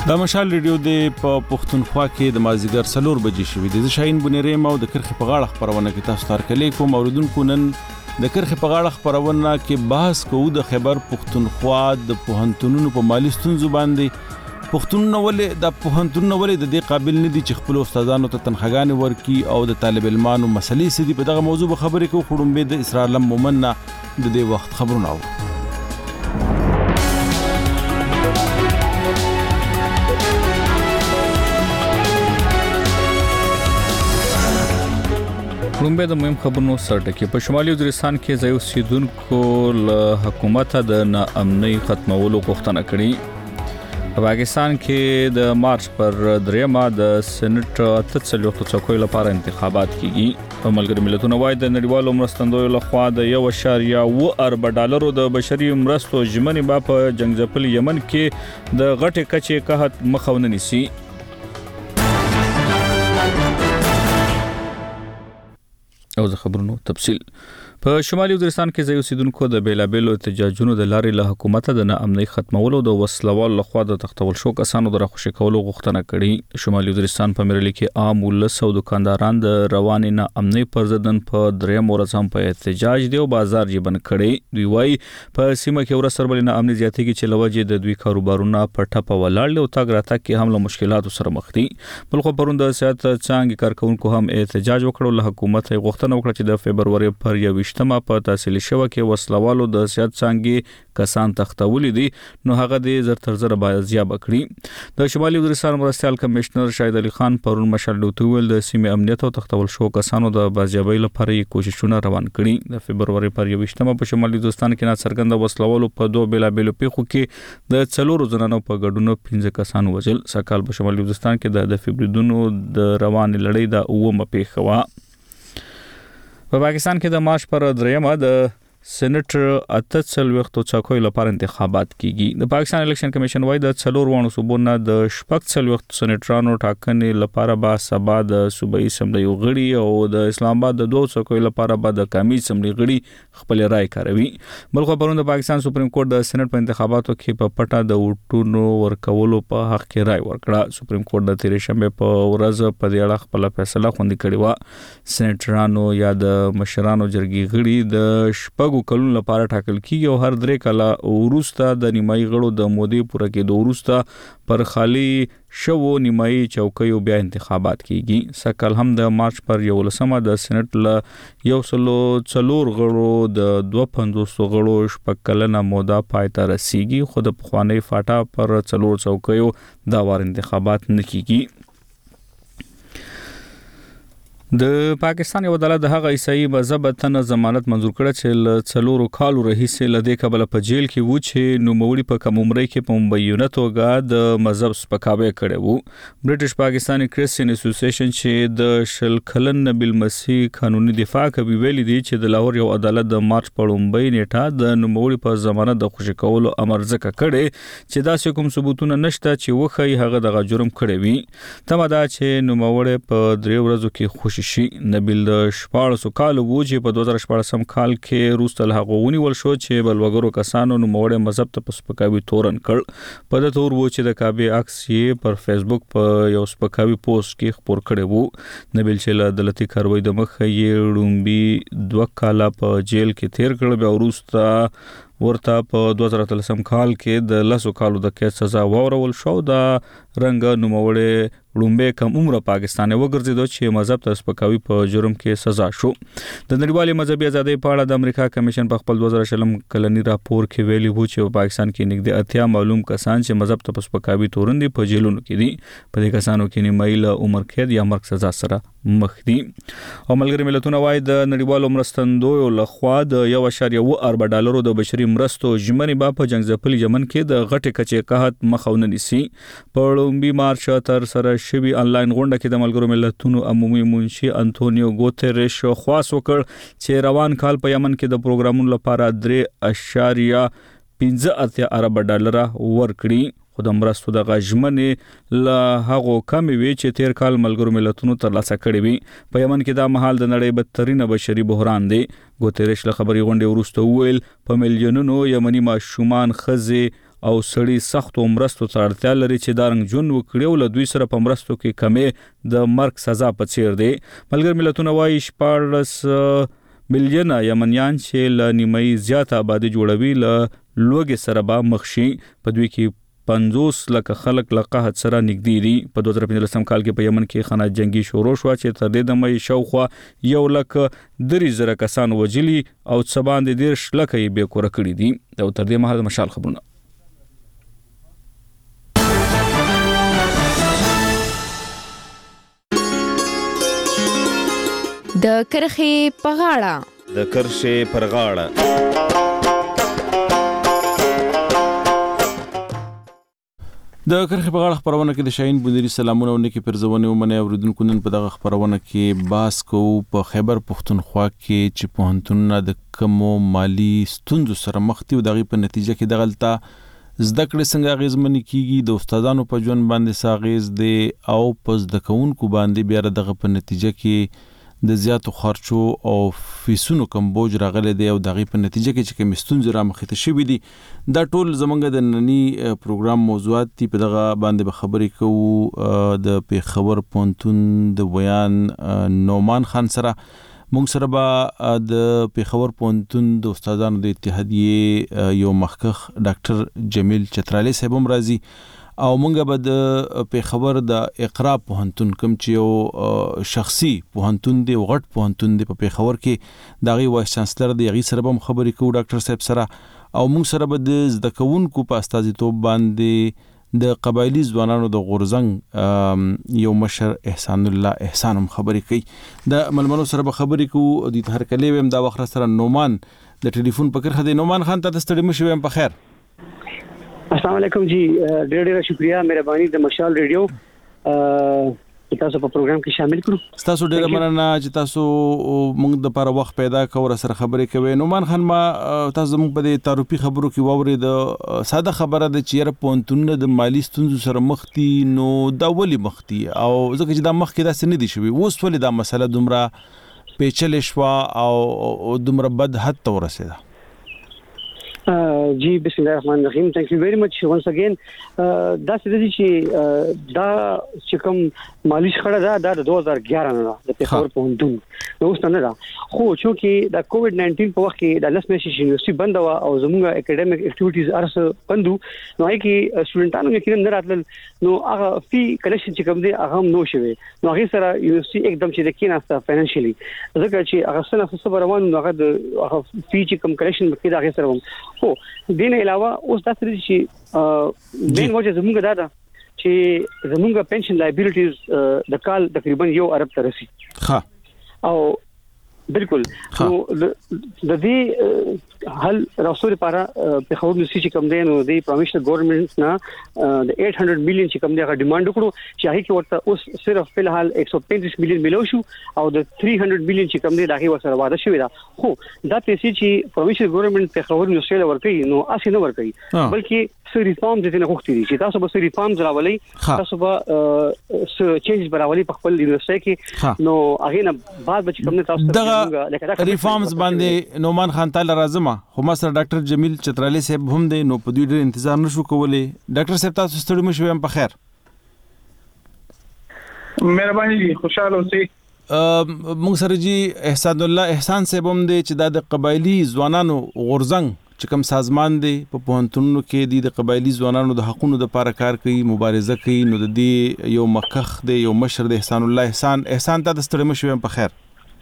د مشال ریډیو د پښتونخوا کې د مازیګر 4 بجې شوې د شاهین بنيري مو د کرخ په غاړه خبرونه کې تاسو ته کلی کوم اوریدونکو نن د کرخ په غاړه خبرونه کې بحث کوو د خیبر پښتونخوا د پوهنتونونو په مالی ستونزو باندې پښتونونه ولې د پوهنتونونو ولې د دې قابل نه دي چې خپل استادانو ته تنخواګانې ورکي او د طالب علمانو مسلې سدي په دغه موضوع خبرې کوو خړم به د اسرار لم مومنه د دې وخت خبرونه او رومبه د مهم خبرونو سرټکی په شمالي وزیرستان کې ځای اوسیدونکو له حکومت د ناامنۍ ختمولو غوښتنه کړې په پاکستان کې د مارچ پر 3 د سېنات 43 څوکۍ لپاره انتخابات کیږي په ملګری ملتونو وايي د نړیوالو مرستندویو لخوا د 1.2 ارب ډالرو د بشري مرستو ژمنې با په جنگځپل یمن کې د غټه کچې قحط مخاونه نيسي او د خبرونو تفصيل په شمالي وزیرستان کې ځای اوسیدونکو د بیلابېلو احتجاجونو د لارې له حکومت د ناامنۍ ختمولو د وسلوال لخوا د تختول شو کسانو د راخوشي کولو غوښتنه کړې شمالي وزیرستان په مرلي کې عام ولس او دکانداران د رواني ناامنۍ پر ضد په 3 ورځ هم په احتجاج دی او بازار یې بند کړي دوی وايي په سیمه کې ورسره بل ناامنۍ زیاتېږي چې لوجه د دوی کاروبارونه په ټپه ولاړ او تاګ راته کې هم له مشکلاتو سره مخ دي بلخو پروند سیاست څنګه کارکونکو هم احتجاج وکړو له حکومت غوښتنه وکړه چې د فبرवरी پر 28 په تحصیلي شوه کې وسلوالو د سیاست څنګه کسان تختولې دي نو هغه د زر تر زر بازیاب کړی د شمالي وزیرستان مرستيال کمشنر شاهد علي خان پرون مشال دوتول د سیمه امنیت او تختول شو کسانو د بازیابۍ لپاره کوششونه روان کړي د فبرवरी پر 28 په شمالي وزیرستان کې څرګند وسلوالو په دوه بیلابېلو پیښو کې د 4 زنانو په ګډون 15 کسان وژل سکهال په شمالي وزیرستان کې د فبرودونو د روان لړۍ د اومه پیښه وا په پاکستان کې د مارچ پر 3 د سېنات 43 څوکۍ لپاره انتخابات کیږي د پاکستان الیکشن کمیشن وايي د 4 وانو صوبونو د 44 سېناترانو ټاکنې لپاره با سبا د صوبایي اسمبلی غړي او د اسلام آباد د 2 څوکۍ لپاره به د قومي اسمبلی غړي خپل رائے کوي بلخو پرون د پاکستان سپریم کورټ د سېنات په انتخاباتو کې په پټه د ووټونو ورکولو په حق کې رائے ورکړه سپریم کورټ د 13 شنبه په ورځ په دې اړه خپل فیصله خوندي کړې و سېناترانو یا د مشرانو جرګې غړي د شپږ کلون لپاره ټاکل کیږي او هر 3 کاله وروسته د نیمایي غړو د مودې پوره کېدو وروسته پر خالی شو نیمایي چوکیو بیا انتخابات کیږي سکهال هم د مارچ پر 11 د سېنات له 104 غړو د 250 غړو شپکلنه موده پای ته رسیږي خو د پخوانی فاټا پر 4 چوکیو دا وار انتخابات نه کیږي د پاکستان یو عدالت د هغه عیسائی مذهب ته ضمانت منزور کړه چې ل 4 کالو رئیسه لدې کبل په جیل کې و چې نوموړي په کوم عمر کې په مبینه توګه د مذهب سپکاوی کړی وو برټش پاکستاني کرسچن اسوسییشن چې د شل کلن نبی مسیح قانوني دفاع کوي ویلي دی چې د لاهور یو عدالت د مارچ په 1 نیټه د نوموړي په ضمانت د خوشی کولو امر ځکه کړي چې دا کوم ثبوتونه نشته چې وخی هغه د جرم کړی وي تمه دا چې نوموړي په 3 ورځو کې شي نبیل د 14 کال وو چې په 2014 کال کې روستل هغونی ول شو چې بلوګرو کسانو نو موړ مذهب ته پسپکاوي تورن کړ په د تور وو چې د کابه عکس یې پر فیسبوک په یو سپکاوي پوسټ کې خبر کړی وو نبیل چې له عدالتي کاروي د مخ یې ډومبي 2 کال په جیل کې تیر کړ بیا وروسته ورته په 2013 کال کې د 10 کالو د قید سزا ورول شو د رنګ نوموړې لومبه کم عمر پاکستاني وګرځیدو چې مذهب ته سپکاوي په جرم کې سزا شو د نړیوالې مذهبي ازادۍ په اړه د امریکا کمیشن په خپل 2000 کلنی راپور کې ویلي وو چې په پاکستان کې نږدې 80 معلوم کسان چې مذهب ته سپکاوي تورندي په جیلونو کې دي په دې کسانو کې نیمایي له عمر قید یا مرګ سزا سره مخ دي او ملګری ملتونه وايي د نړیوالو مرستندویو لخوا د 1.2 ارب ډالرو د بشري مرستو ژمنې با په جنگځپل یمن کې د غټه کچې قحط مخاونه نيسي په لومبي مارچ تر سره شوی انلاین غونډه کې د ملګرو ملتونو عمومي منشي انټونیو ګوتریش خواص وکړ چې روان کال په یمن کې د پروګرامونو لپاره 3.15 ارب ډالر ورکړي خو د مرستو د غژمنې له هغو کم وی چې تیر کال ملګرو ملتونو ترلاسه کړي وي په یمن کې دا مهال د نړۍ بدترینه بشري بحران دی ګوتریش له خبري غونډې وروسته ویل په میلیونونو یمني ماشومان خزي او سړی سخت مرستو ته اړتیا لري چې دا رنګ جون وکړي او له دوی سره په مرستو کې کمې د مرګ سزا په څیر دی. ملګر ملتونه وایي 14 ملیونه یمنیان چې له نیمایي زیاته آبادي جوړوي له لوږې سره به مخ شي. په دوی کې 50 لکه خلک له قحط سره نږدې دي. په 2015 کال کې په یمن کې خانه جنگي شروع شو چې تر دې دمه شاوخوا 1,03,000 کسان وجلي او څه باندې 10 لکه یې بې کوره کړي دي. او تر دې مهاله مشال خبرونه. د کرخې په غاړه. د کرښې پر غاړه. د کرخې په غاړه خبرونه کې د شاهین بندري سلامونه او نیکی پرزونه ومنه اوریدونکو نن په دغه خبرونه کې باس کو په خیبر پختونخوا کې چې پوهنتونونه د کمو مالی ستونزو سره مخ دي او دغه په نتیجه کې دغلطه زده کړې څنګه اغیزمن کیږي د استادانو په ژوند باندې ساغیز دي او په زده کوونکو باندې بیا دغه په نتیجه کې د زیاتو خرچو او فیسونو کم بوج راغلي دی او دغه په نتیجه کې چې کوم ستونزې را مخې ته شوې دي. دا ټول زمونږ د نننی پروګرام موضوعات دي. په دغه باندې به خبرې کوو د پیښور پوهنتون د ویان نومان خان سره. موږ سره به د پیښور پوهنتون د استادانو د اتحادیې یو مخکخ ډاکټر جمیل چترالی صاحب هم راځي او مونږ به د پیښور د اقرا پوهنتون کوم چې یو شخصي پوهنتون دی او غټ پوهنتون دی په پیښور کې دغه وایس چانسلر دی غي سره هم خبرې کوو ډاکټر صاحب سره. او مونږ سره به د زده کوونکو په استازیتوب باندې د قبایلی ځوانانو د غورزنګ یو مشر احسان الله احسان هم خبرې کوي. د ملمنو سره به خبرې کوو. د هرکلې ویم دا وخت سره نومان د ټلیفون په کرخه دی. نومان خان ته ستړي مشو ویم په خیر. السلام علیکم جی. ډېر شکریہ مهرباني د مشال ریډیو تاسو په پروګرام کې شامل کړو. تاسو ډېر مننه چې تاسو موږ د لپاره وخت پیدا کړو سره خبرې کوي. نومان خان ما تاسو موږ په تعارفي خبرو کې ووري د ساده خبره د چیرې پونتونه د مالی ستونزو سره مخ دي نو دا ولې مخ دي او ځکه چې دا مخ کې دا څه نه دي شوی اوس ولې دا مسله دومره پیچلې شو او دومره بد حد ته ورسېده. جی بسم الله الرحمن الرحیم. ثانک یو ویری مچ ونس اگین. دا څه چې دا چې کوم مالی شخړه ده د 2011 نه د پیښور پوهنتون نو اوس نه ده خو چې دا کووډ 19 په وخت کې د لسمه یونیورسيټي بند و او زموږه اکیډمیک اکټیویټیز ارسه بندو نو هي کې سټوډنټانو یې نه راتل نو هغه فی کلیکشن چې کوم دی هغه نو شوی نو هغه سره یونیورسيټي एकदम چې د کیناسته فینانشلی ځکه چې هغه سره څه روان نو هغه د فی چې کوم کلیکشن کې دا هغه سره خو دین علاوه اوس تاسو چې مین وجه زموږ دا ده چې زموږ پنشن لایبیلیټیز د کال تقریبا 1 ارب ته رسي. ها او بالکل نو د دې حل راوستلو لپاره په خبرو نشي چې کوم دی نو د پروینشل ګورنمنت نه د 800 مليون چې کوم دی هغه ډیماند وکړو چې هغه کې ورته اوس صرف په الحال 135 مليون ملو شو او د 300 مليون چې کوم دی دا هغه ورسره واده شوی دا خو دا پیسې چې پروینشل ګورنمنت په خبرو نشي ورکړي نو اسی نه ورکړي بلکې سری ریفارمز دې نه غوښتي چې تاسو به سری ریفارمز راولي تاسو به چینج براولي په خپل یونیورسيټي کې نو هغه نه بعد به کوم نه تاسو ریفارمز باندې نومان خان تعالی راځم خو ما سره ډاکټر جمیل چترالی صاحب هم دی نو په دوی ډېر انتظار نشو کولای. ډاکټر صاحب تاسو ستړي مشو هم په خیر. مهرباني خوشاله اوسئ. موږ سره جی احسان الله احسان صاحب هم دی چې د قبایلی ځوانانو غورزنګ چې کوم سازمان دی په پوهنتونونو کې د قبایلی ځوانانو د حقوقو لپاره کار کوي مبارزه کوي نو د دې یو مخکخ دی یو مشر د احسان الله احسان ته د ستړي مشو هم په خیر.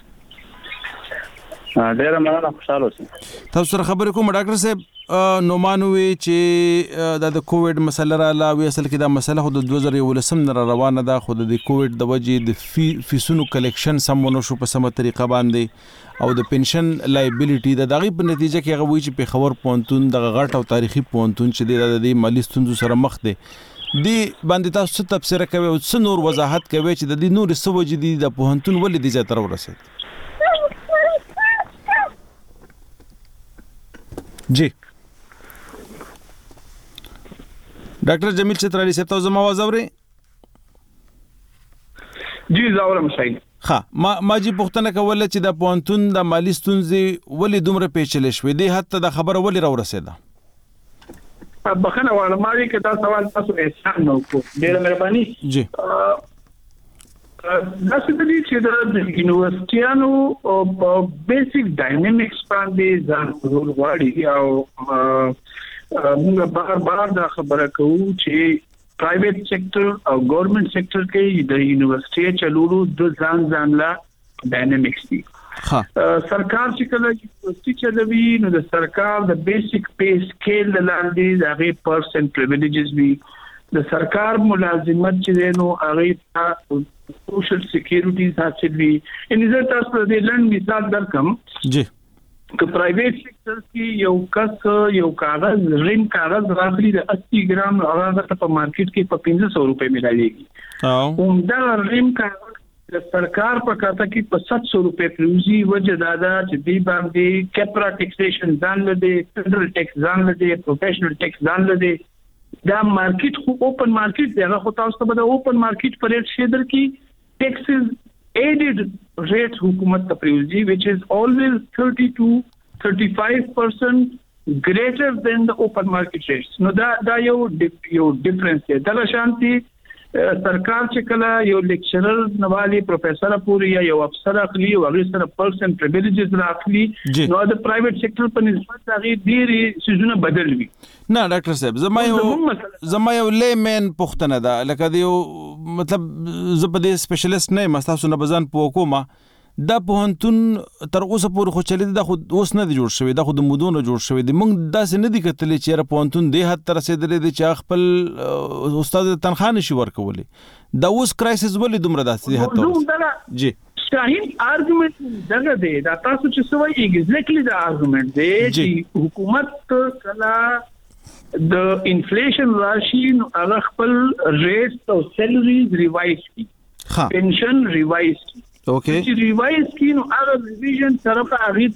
ډیر مننه خوشاله اوسئ. تاسو سره خبرې کوم ډاکټر صاحب نومانوي چې د کووډ مسله را لاوي اصل کې دا مسله خو د 2019 نه روانه ده خو د کووډ د وجې د فیسونو کلیکشن سمونه شو په سمه طریقه باندې او د پنشن لایبیلیټي د دغه په نتیجه کې هغه وی چې په خبر پونتون د غټ او تاریخي پونتون چې د مالی ستونزو سره مخ دي دی باندې تاسو څه تفسیر کوي او څه نور وضاحت کوي چې د دې نور څه وجې دي د پوهنتون ولې دې ځای تر ورسېد. جی ډاکټر جمیل چترالی صاحب تاسو ما आवाज اورئ؟ جی زاورم شاید. ها ما جی پوښتنه کوله چې د پوهنتون د مالی ستونزې ولې دومره پیچلې شوې دي حتی د خبره ولې را ورسېده؟ بخنه والا ماري کې دا سوال تاسو احسان نو کو ډېر مهرباني جی دا څه دي چې د یونیورسيټانو په بیسیک ډاینامیکس باندې ځان ټول غواړي او موږ بار دا خبره کوو چې پرایویټ سېکټر او ګورنمنت سېکټر کې د یونیورسيټي چلولو د ځان لا ډاینامیکس دي سرکار چې کله یونیورسيټي چلوي نو د سرکار د بیسیک پے سکیل لاندې د هغه پرسنټ پریویلیجز وي د سرکار ملازمت چې نو هغه سوشل سکیورټي حاصل وي ان زه تاسو د لند مثال درکم جی که پرایویټ سېکټر کې یو کس یو کاغذ ریم کاغذ راغلی د 80 ګرام هغه په مارکیټ کې په 1500 روپے ملایږي او دا ریم کاغذ د سرکار په کاته کې په 700 روپے پروزي وجه دادا چې دی باندې کیپرا ټیکسیشن ځان لدی فدرل ټیکس ځان لدی پروفیشنل ټیکس ځان لدی دا مارکیټ خو اوپن مارکیټ دی هغه خو تاسو ته د اوپن مارکیټ په ریټ شیدر کې ټیکسز aided rate hukumat ta priyuji which is always 30 to 35% greater than the open market rates no da yo difference hai da shanti सरकार چې کله یو لیکچرر نوالی پروفیسور پوری یا یو افسر اخلي او هغه سره پرسنټ پریویلیجز راخلي نو د پرایویټ سېکټر په نسبت هغه ډېری سيزونه بدل وي نه ډاکټر صاحب زما یو لیمن پوښتنه ده لکه دی مطلب زه په دې سپیشلیست نه مستاسو نه بزن پوکوما دا پوهنتون تر اوسه پورې خو چلی دا خو اوس نه دی جوړ شوی دا خو د مودونو جوړ شوی دی موږ داسې نه دی کتلې چې را پوهنتون دی حد تر رسیدلې دی چې خپل استاد تنخواه نشي ورکولی دا اوس کرایسس ولې دومره داسې حد جی شاهین ارګومنت دغه دی دا تاسو چې سوي ایگزیکټلی دا ارګومنت دی چې حکومت کله د انفلیشن راشي نو هغه خپل ریټ او سیلریز ریوایز کی پنشن ریوایز کی اوکے چې ریوایز کینو هغه ریویژن طرف هغه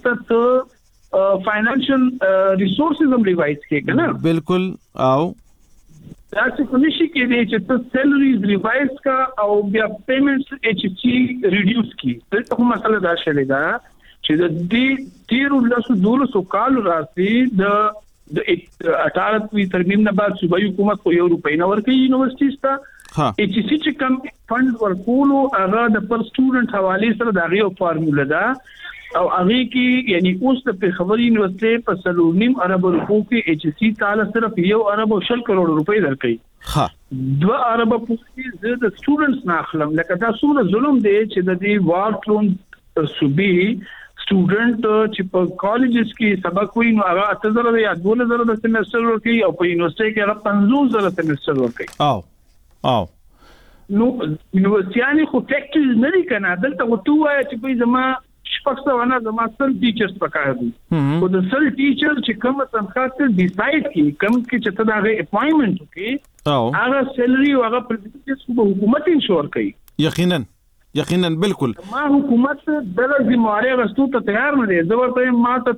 ته فاینانشل ریسورسز هم ریوایز کیږي نه بالکل او دا څه کومشي کې دي چې ته سیلریز ریوایز کا او بیا پیمنټس ایچ سی ریډیوس کی دا کومه مسله دا شلې دا چې د دې 13 کال راځي د 18 ترمیم نه بعد صوبایي حکومت کو €1 نه ورکړي یونیورسيټي ته ایچ سی چې کوم فند ورکولو هغه د پر سټوډنټ حواله سره دا غو فارموله ده او هغه کې یعنی اوس د پیښور یونیورسيټي په 3.5 ارب روپو کې ایچ سی تعالی صرف €1.20 کروڑ روپے درکړي 2 ارب پوښتنه زه د سټوډنټس نه اخلم لکه دا څومره ظلم دی چې د دې وارټلون صوبي سټوډنټ چې په کالجز کې سبق وایي نو هغه 8000 یا 2000 د سیمستر ورکړي او په یونیورسيټي کې هغه 50000 سیمستر ورکړي او نو یونیورسيټي خو فیکټریز نه لري کنه دلته وته وای چې په زما شپږ ونه زما سل ټیچرز پکاره دي او د سل ټیچر چې کوم تنخواه ته ډیسایډ کی کوم کې چې ته دا اپاینټمنت وکي هغه سیلری او هغه پرسنټیج په حکومت انشور کوي یقینا بالکل ما حکومت دغه ذمہواری غوښتو ته تیار نه دي زه ورته ما ته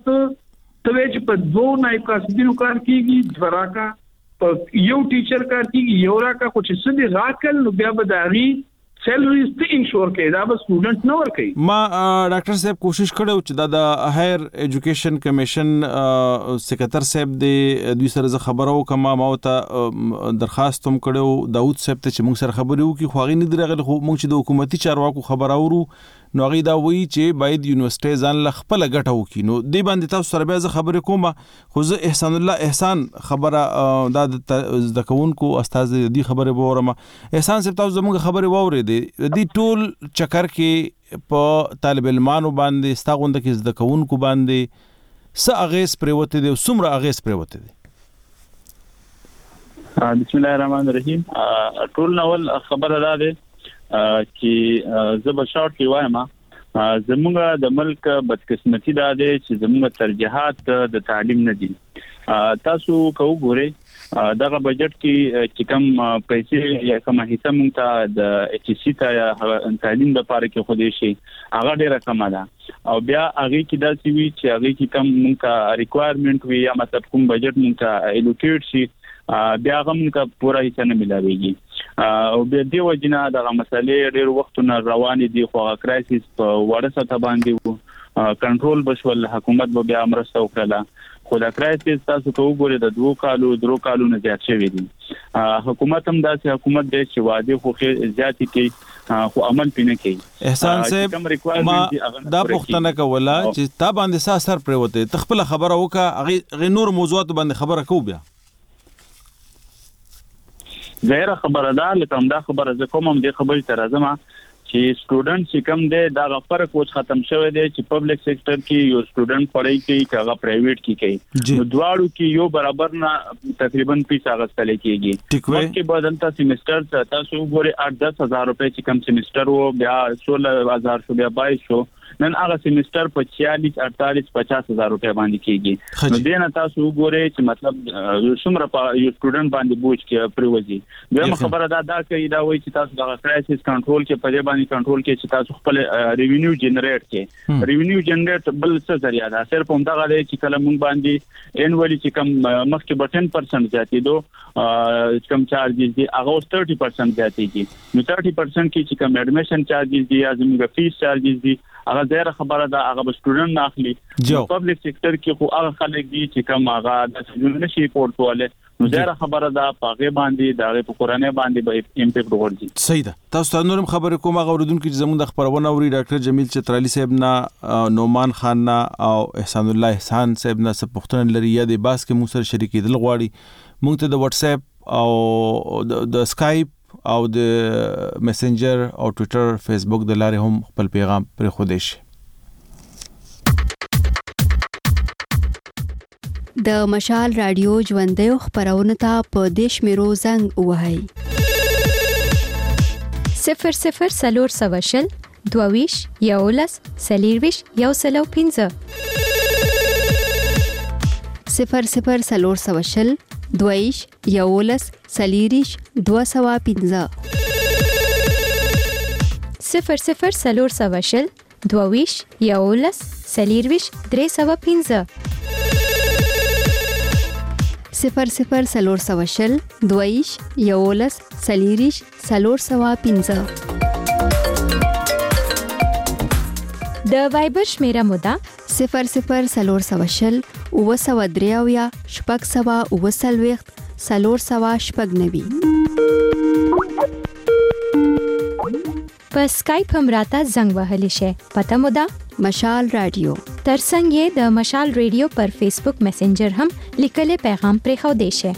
چې په 2 نایب قاصدینو کار کیږي دراکا یو ټیچر کار کیږي یو راکا خو چې سدي راکل نو بیا به داري سیلریز ته انشور کوي دا به سټوډنټ نه ور کوي ما ډاکټر صاحب کوشش کړو چې دا د هایر ایجوکیشن کمیشن سیکریټر صاحب د دوی سره خبرو کما ما ته درخواست هم کړو داوود صاحب ته چې موږ سره خبرو کی خو غي نه درغله خو موږ چې د حکومتي چارواکو خبرو نو غي دا وی چې باید یونیورسيټي ځان ل خپل ګټه وکي نو دی باندې تاسو سره بیا خبرې کوم خو زه احسان الله احسان خبره د کوونکو استاد دې خبره وورم احسان صاحب تاسو زموږ خبره ووري دي ټول چکر کې په طالب علمانو باندې ستاغوند کې د کوونکو باندې څه اغیز پروته دي څومره اغیز پروته دي بسم الله الرحمن الرحیم ټول نول خبره ده چې زه به شارټ کې وایم زموږ د ملک بدقسمتي ده چې زموږ ترجیحات د تعلیم نه دي تاسو کو ګورئ دغه بجټ کې چې کم پیسې یا کومه حصہ مونږ ته د ایچ سی ته یا تعلیم لپاره کې خو دې شي هغه ډیره کم ده او بیا هغه کې دا سی وی چې هغه کې کم مونږ ته ریکوایرمنت وي یا مطلب کوم بجټ مونږ ته الوکیټ شي بیا هغه مونږ ته پوره حصہ نه ملاويږي او بیا دی وجنه دغه مسلې ډېر وختونه روان دي خو کرایسس په وړه سطح باندې کنټرول بشول حکومت به بیا امرسته وکړه خو دا کرایسس تاسو ته وګورئ د 2 کالو 3 کالو نه زیات شوی دي حکومت هم داسې حکومت دی چې وعده خو زیات کوي خو عمل پینې کوي. احسان صاحب ما دا پوښتنه کوله چې تا باندې څه اثر پرې وته تخپل خبره وکړه غي نور موضوعات باندې خبره کو بیا ظاهر خبره ده لکه دا خبره زه کوم د خبرې تر ازمه چې سټوډنټ چې کوم دی دا فرق اوس ختم شوی دی چې پبلک سېکټر کې یو سټوډنټ پړای کوي کغه پرایویټ کې کوي نو دواړو کې یو برابر نه تقریبا پیسې اغستل کېږي چې بدلته سیمستر تاسو ګوري 8-10,000 روپے چې کوم سیمستر وو بیا 16,000 شو بیا 22 شو نن هغه سیمستر په 40-48-50,000 روپے باندې کېږي نو دینه تاسو ګوري چې مطلب څومره یو سټوډنټ باندې بوج کې پریوځي دغه خبره دا کوي دا وایي چې تاسو د کرایسس کنټرول کې په دې باندې کنټرول کې چې تاسو خپل ریوینیو جنریټ کې ریوینیو جنریټ بل څه ذریعہ ده صرف هم دا غواړي چې کله موږ باندې انوالي چې کم مخکې به 10% زیاتې دو کم چارجز دي هغه 30% زیاتېږي نو 30% کې چې کم اډمیشن چارجز دي یا زموږ فیس چارجز دي هغه ډیره خبره ده هغه به سټوډنټ نه اخلي پبلک سېکټر کې خو هغه خلک دي چې کوم هغه د سجن نشي پورټواله نو ډیره خبره ده پاغه باندې د په قرانه باندې به امپیکټ ورځي. صحیح ده تاسو ته نورم خبره کوم هغه اوریدونکو چې زموږ د خبرونه اوري ډاکټر جمیل چترالی صاحب نه نومان خان نه او احسان الله احسان صاحب نه څه پوښتنه لري یا د باس کې مو سره شریکېدل غواړي موږ ته د واتس اپ او د اسکایپ او د میسنجر او ټوئیټر فیسبوک د لارې هم خپل پیغام پر خوده شي. د مشال رادیو ژوندۍ خبرونه ته په دیش میرو زنګ وهاي 00 سواشل 22 یولس سلیرویش یو سلو 15 00 سواشل 22 یولس سلیریش 215 00 سواشل 22 یولس سلیرویش 315 00 سواشل 22 یولس سلیریش 315 د وایبر شمیره مودا 00 سواشل 903 شپږ سوا 9 سلور سوا شپږ نوي په سکایپ هم راته زنګ وهلی شي پته مودا مشال رادیو ترڅنګ یې د مشال رادیو پر فیسبوک میسنجر هم لیکل پیغام پرې خو دی شي.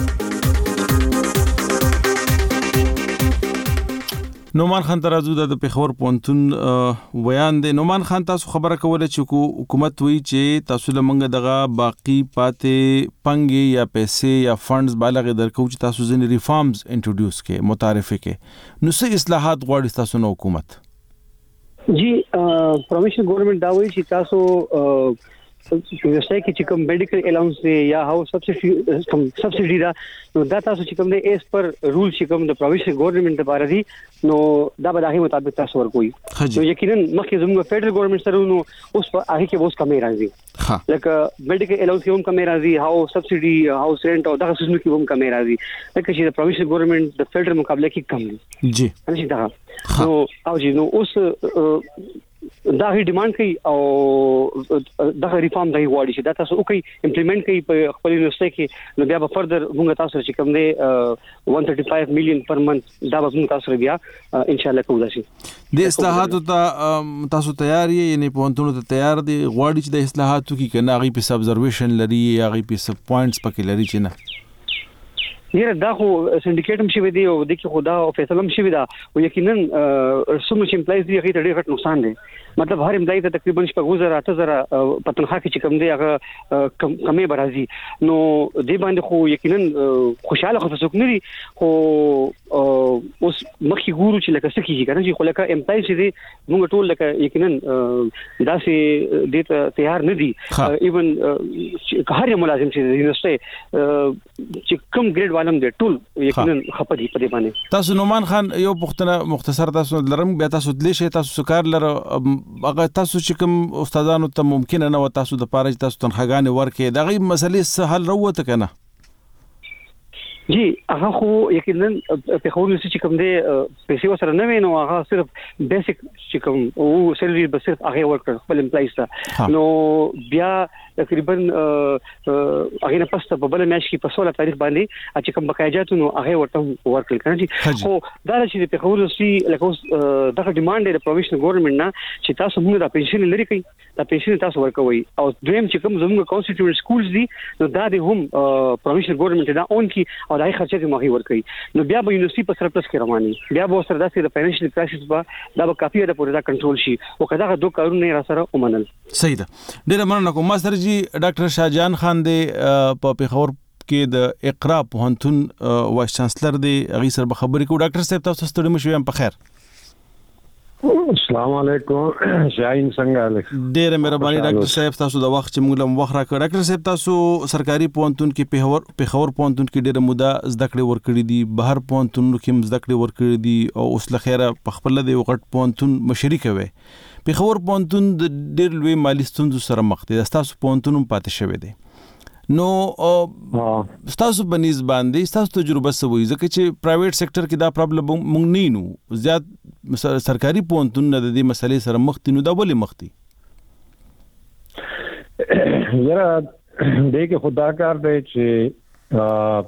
نومان خان ترازو د پیښور پونتون ویان دی. نومان خان تاسو خبره کوله چې حکومت وی چې تاسو لمنګ دغه باقی پاتې پنګي یا پیسې یا فندز بالغ درکو چې تاسو ځین ریفارمز انټروډیوس کې متعارفه کې نو څه اصلاحات غواړي تاسو نو حکومت جی پرووینشل ګورنمنت دا وایي چې تاسو ویسای کې چې کوم میډیکل الاونس یا هاو سبسيډي دا نو دا تاسو چې کوم د ایس پر رول چې کوم د پرووینشل ګورنمنت لپاره دي نو دا به دغه مطابق تاسو ورکوي نو یقینا مخکې زموږ فدرال ګورنمنت سره نو اوس په هغه کې اوس کمې راځي لکه میډیکل الاونس هم کمې راځي هاو سبسيډي هاوس رینټ او دغه څه کې هم کمې راځي لکه چې د پرووینشل ګورنمنت د فدرال مقابله کې کم دي جی ان شاء الله نو او جی نو اوس دا هی ډیماند کوي او دا ریفارم دی غواړي چې دا تاسو وکي امپلیمنٹ کوي په خپل یونیورسيټي کې نو بیا به فردر موږ تاسو چې کوم دی 135 میلیون پر منث دا به موږ تاسو بیا ان شاء الله کوو شي. د اصلاحاتو ته تاسو تیار یې یعنی پونتونو ته تیار دي غواړي چې د اصلاحاتو کې کنه غي په ابزرویشن لري یا غي په سب پوینټس پکې لري چې نه یره دا خو سندیکیټ هم شوی دی او د کې خدا او فیصله هم شوی دا او یقینا سمو چې امپلایز دی هغه ته ډېر غټ نقصان دی مطلب هر امپلای ته تقریبا 8,000 په تنخواه کې چې کوم دی هغه کمې برازي نو دې باندې خو یقینا خوشاله خو څوک نه دي خو اوس مخکې ګورو چې لکه څه کیږي کنه چې خو لکه امپلای چې دی موږ ټول لکه یقینا داسې دې تیار نه دي ایون هر یو ملازم چې یونیورسيټي چې کوم ګریډ عالم دی ټول یقینا خپه دي په دې باندې. تاسو نومان خان یو پوښتنه مختصر تاسو لرم بیا تاسو دلې شي تاسو کار لره هغه تاسو چې کوم استادانو ته ممکن نه و تاسو د پاره تاسو تنخواګانې ورکې دغه مسلې څه حل وروته کنه جی هغه خو یقینا په خو نو چې کوم دی پیسې وسره نه وینو هغه صرف بیسیک چې کوم او سیلری به صرف هغه ورکړ خپل امپلایز ته نو بیا تقریبا هغه نه پسته په بل میاشت کې په 16 تاریخ باندې چې کوم بقایجاتونو هغه ورته ورکړل کړي خو دا چې په خبرو سي لکه دغه ډیماند د پرووینشنل ګورنمنت نه چې تاسو موږ د پنشن لري کوي د پنشن تاسو ورکوي او دویم چې کوم زموږ کانسټیټیوټ سکولز دي نو دا د هم پرووینشنل ګورنمنت دا اون کی او دای خرچه کې مخې ورکوي نو بیا به یونیورسيټي په سرپلس کې رواني بیا به سره داسې د فاینانشل کرایسس به دا به کافي ده پورې دا کنټرول شي او کدا دوه کارونه را سره ومنل صحیح ده ډیره مننه کوم ماستر جی ډاکټر شاهجان خان دی په پیښور کې د اقرا پوهنتون وایس چانسلر دی غي سره خبرې کو ډاکټر صاحب تاسو ستړي مشوي هم په خیر السلام علیکم شاهین څنګه ډیره مهرباني ډاکټر صاحب تاسو د وخت چې موږ لم وخت راکړ ډاکټر صاحب تاسو سرکاري پوهنتون کې پیښور پوهنتون کې ډیره موده زده کړې ورکړې دي بهر پوهنتونونو کې زده کړې ورکړې دي او اوس لخيره په خپل د غټ پوهنتون مشري کوي پیښور پوهنتون د ډیر لوی مالی ستونزو سره مخ دي تاسو پوهنتون پاتې شوی دی نو تاسو بنیز باندې تاسو تجربه سوي ځکه چې پرایویټ سېکټر کې دا پرابلم مونږ نه نو زیات سرکاري پوهنتون د دې مسلې سره مخ دي نو دا ولې مخ دي یاره دغه خدا کار دی چې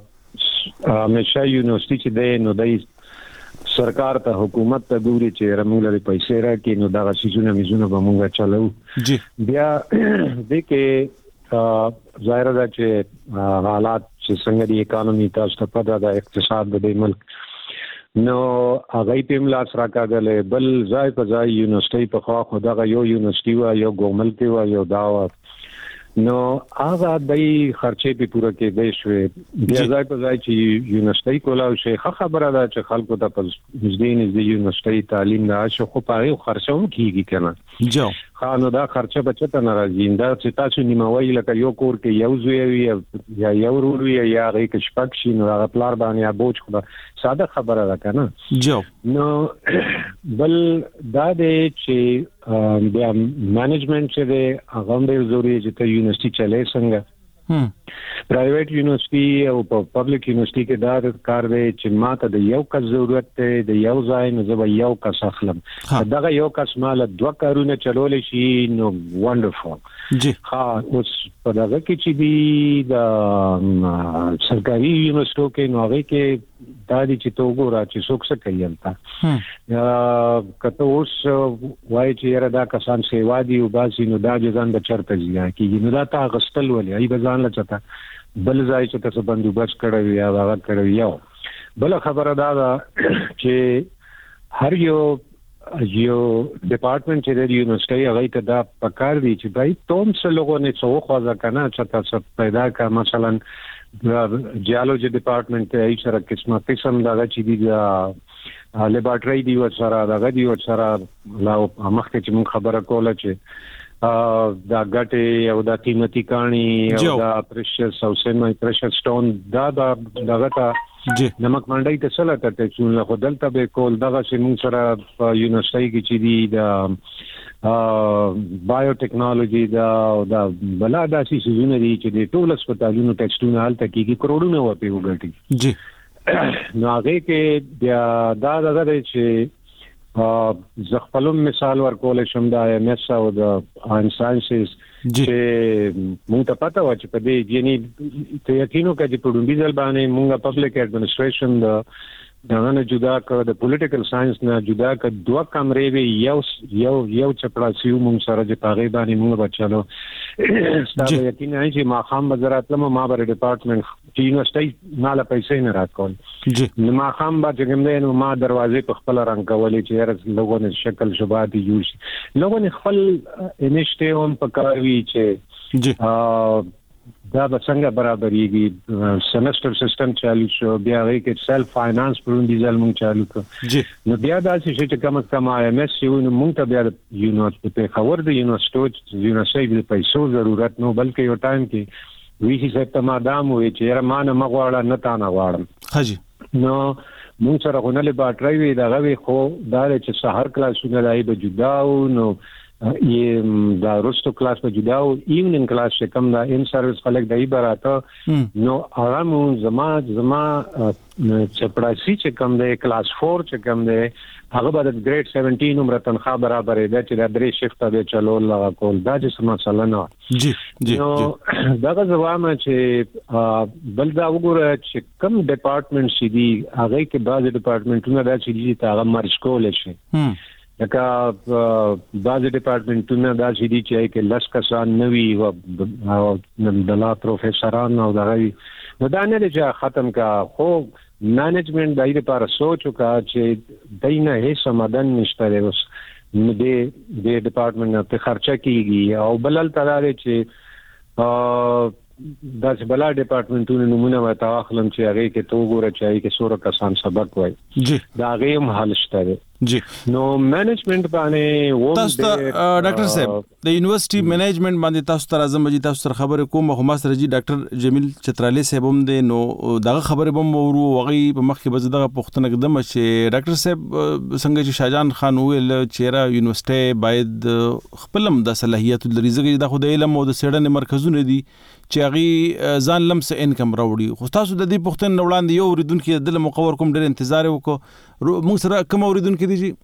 همیشه یونیورسيټي چې دی نو دای سرکار ته حکومت ته ګوري چې رموږ لري پیسې راکې نو دا شیزونه میزونه به مونږ چلو جی بیا دغه ظاهر ده چې حالات چې څنګه دی اکانومي تاسو ته پته ده اقتصاد د ملک نو هغه په ملاس راکاګل بل ځای په ځای یونیورسيټي په خوا خو دا یو یونیورسيټي وا یو ګومل کې وا یو دا نو هغه دای خرچې په پوره کې دی شوې بیا ځای په ځای چې یونیورسيټي کولاو شي خبره ده چې خلکو ته په نږدې یونیورسيټي تعلیم نه شو خو پاره خرچوم کیږي کنه جو خانو دا خرچه بچته ناراضي دا چې تاسو نیموي لکه یو کور کې یو زوی یا یو ورور یا هغه کې شپک شي نو هغه پلار باندې بوج خو ساده خبره ده کنه جو نو بل دا دې چې بیا مانجمنت چې دی هغه ډېر ضروري چې ته یونیورسيټي چلے څنګه پرایویټ یونیورسيټي او پبلک یونیورسيټي کې دا کار دی چې ماته د یو کس ضرورت دی د یو ځای نه زه یو کس اخلم دا یو کس مال دوه کارونه چلول شي نو وانډرفول جی اوس په دغه کې چې دی د سرکاري یونیورسيټو کې نو هغه کې دا دي چې تو ګورا چې څوک څه کوي البته کته اوس وای چې یاره دا کسان سیوا دي او باسي نو دا ځان د چرته ځیا کیږي نو دا تا غستل ولې ای بزان لچته بل ځای چې تاسو بندوبست کړی یا هغه کړی یو بل خبره دا چې هر یو ډپارټمنټ چې د یونیورسيټي هغه ته دا پکار دی چې بای توم څه لوګو نه څو خو ځکه چې تاسو پیدا کا مثلا جیولوجي ډپارټمنټ ته هیڅ سره قسم دا چې دی لیبارټری دی ورسره دا غدي ورسره لا مخکې چې مون خبره کوله چې دا ګټه او دا قیمتي کانی او دا پرشس او سیمی پرشس سټون دا دغه ته جی نمک منډي ته سره ته چې خو دلته به کول دغه چې مون سره یونیورسيټي کې چې دی دا بایو ټیکنالوژي دا بلا داسي سيزونه دي چې د ټول هسپتالونو ټیسټونه حالت کې کروڑونه وپی وګټي جی نو هغه کې بیا دا دغه چې زغفلم مثال ورکول شم دا MS او د ساينسز چې مونږ ته پته و چې په دې یعنی ته یقینو کې چې په ډومبي ځل باندې مونږه پبلک اډمنستریشن دا نه جدا کړ د پولیټیکل ساينس نه جدا کړ دوه کمرې وی یو چپړاسیو مونږ سره چې پاغي باندې مونږ بچالو ستاسو یقین نه چې ما خام بزرات لمه ما بر ډپارټمنټ چې یونیورسيټي مال پیسې نه راکول جی نو ما خام با چې کوم نو ما دروازې په خپل رنگ کولې چې هر لوګو نه شکل شوبات یوش لوګو نه خپل انیشټیو هم پکاوي چې جی دا به څنګه برابرېږي سمستر سیستم چالو شو بیا غي کې سیلف فاینانس پرون دي ځل مونږ چالو کړ جی نو بیا دا چې کوم MS یو مونږ ته بیا یونیورسيټي په خبر د یونیورسيټي د پیسو ضرورت نو بلکې یو ټایم کې وی سي ته مادام وي چې رمانه مغواړه نه تا نه غواړم حاجی نو مونږ سره غونلې باټري وي دا غوي خو دا چې سحر کلاسونه لای به جدا نو دا روستو کلاس په جدا او ایونینګ کلاس چې کوم دا ان سرویس خلک دای براته نو آرام زما چپړاسي چې کوم دی کلاس 4 چې کوم دی هغه بعد ګریډ 17 عمر تنخواه برابر دی چې د درې شفت به چلول لا کول دا چې مسله نه جی نو دا زوامه چې بل دا وګوره چې کوم ډپارټمنټ شي دی هغه کې بعض ډپارټمنټونه دا چې دي ته هغه مرج کول شي لکه بعض ډپارټمنټونه دا چې دي چې کې لس کسان نوي او د لا پروفیسوران او دغه نو دا نه چې ختم کا خو مینجمنت دای لپاره سوچ وکړه چې دینه هیڅ سمادن نشته دی اوس د ډپارټمنټ په خرچه کیږي او بلل تداري چې دا چې بلا ډپارټمنټونو نمونه وتا اخلم چې هغه کې تو ګوره چې کې سوره کسان سبق وای جی دا غیم حل شته جی نو مینجمنت باندې و تاسو ډاکټر صاحب د یونیورسيټي مینجمنت باندې تاسو تر اعظم مجید تاسو سره خبرې کوم خو ماستر جی ډاکټر جمیل چترالی صاحب هم دی نو دغه خبرې به مورو وغي په مخ کې به دغه پښتنه قدم چې ډاکټر صاحب څنګه چې شاهجان خان ویل چې را یونیورسيټي باید خپلم د صلاحیت لري زګي د خدای علم او د سړنې مرکزونه دي چې هغه ځان لمس انکم راوړي خو تاسو د دې پښتنه وړاندې یو اوریدونکو د مقور کوم ډېر انتظار وکړو موږ سره کوم اوریدونکو دي جی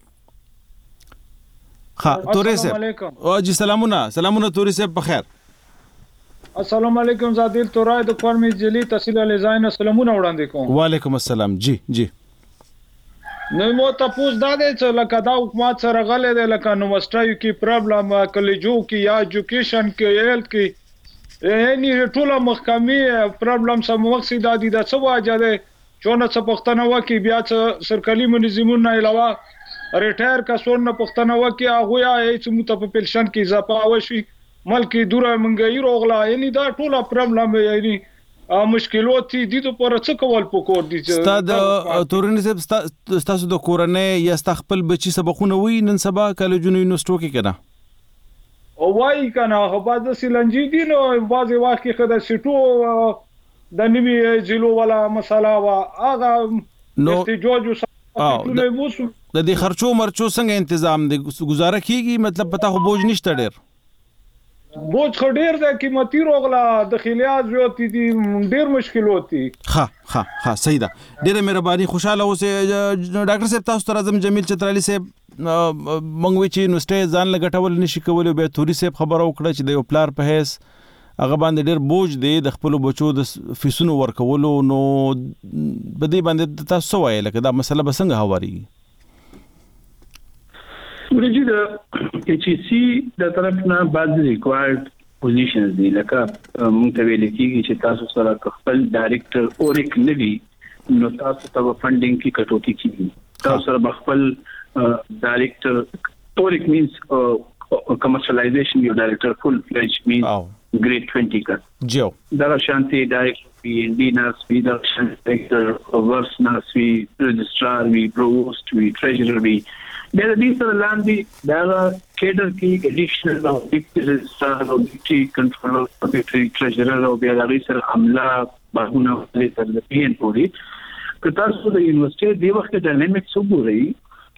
ها تورې صاحب او جی سلامونه تورې صاحب بخیر السلام علیکم زادیل تورای د فارم جلی تحصیل الزاین سلامونه وړاندې کوم وعلیکم السلام جی نو مو تاسو دا چې لکه دا حکومت سره غلې ده لکه نو مستایو کې پرابلم کلیجو کې یا ایجوکیشن کې هیلث کې یعنی ټول محکمې پرابلم سم مقصد دي د څه واجه ده چونه څه پښتنه وکي بیا څه سرکاري منظمونه علاوه ریټایر کسونه پښتنه وکي هغه یا چې مت په پنشن کې اضافه وشي ملک دوره منګي روغلا یعنی دا ټول پرابلم یعنی مشکلات دي ته پر څه کول پکور دي استاد تورنی صاحب تاسو د کورنۍ یا خپل بچي سبقونه وی نن سبا کالجونو یونیورسيټو کې کړه او وای کنه هغه بعد سیلنجی دي نو بعضی وخت کې خدای سټو د نیوی جلو والا مساله وا هغه احتجاج د دې خرچو مرچو څنګه تنظیم دی گزاره کیږي مطلب پتا خو بوج نشته ډېر بوج خډیر د قیمتي روغلا د خلیات جوړ دي ډېر مشکلات دي ها صحیح ده ډېر مهرباني خوشاله اوسه ډاکټر صاحب تاسو تر اعظم جمیل چترالی صاحب منګوي چې نوسټه ځان لګټول نشي کولای به توري صاحب خبره وکړه چې د یو پلار په هیڅ هغه باندې ډېر بوج دی د خپل بچو د فیسونو ورکولو نو بده باندې تاسو وایي لکه دا مسله به څنګه هواري ورجی د ایچ سی د طرف نه بعض ریکوایرډ پوزیشنز دي لکه مونږ ته ویل کیږي چې تاسو سره خپل ډایریکټر اور یک نوی نو تاسو ته فندینګ کی کټوتی کیږي تاسو سره خپل director Toric means commercialization your director full fledged means grade 20 ka jo dara shanti director PND nurse we director verse nurse we registrar we provost we treasurer we there these are landi dara cater ki additional of registrar or deputy controller deputy treasurer or the other sir amla bahuna le sir the PN puri که تاسو د یونیورسيټي دی وخت ډاینامیکس وګورئ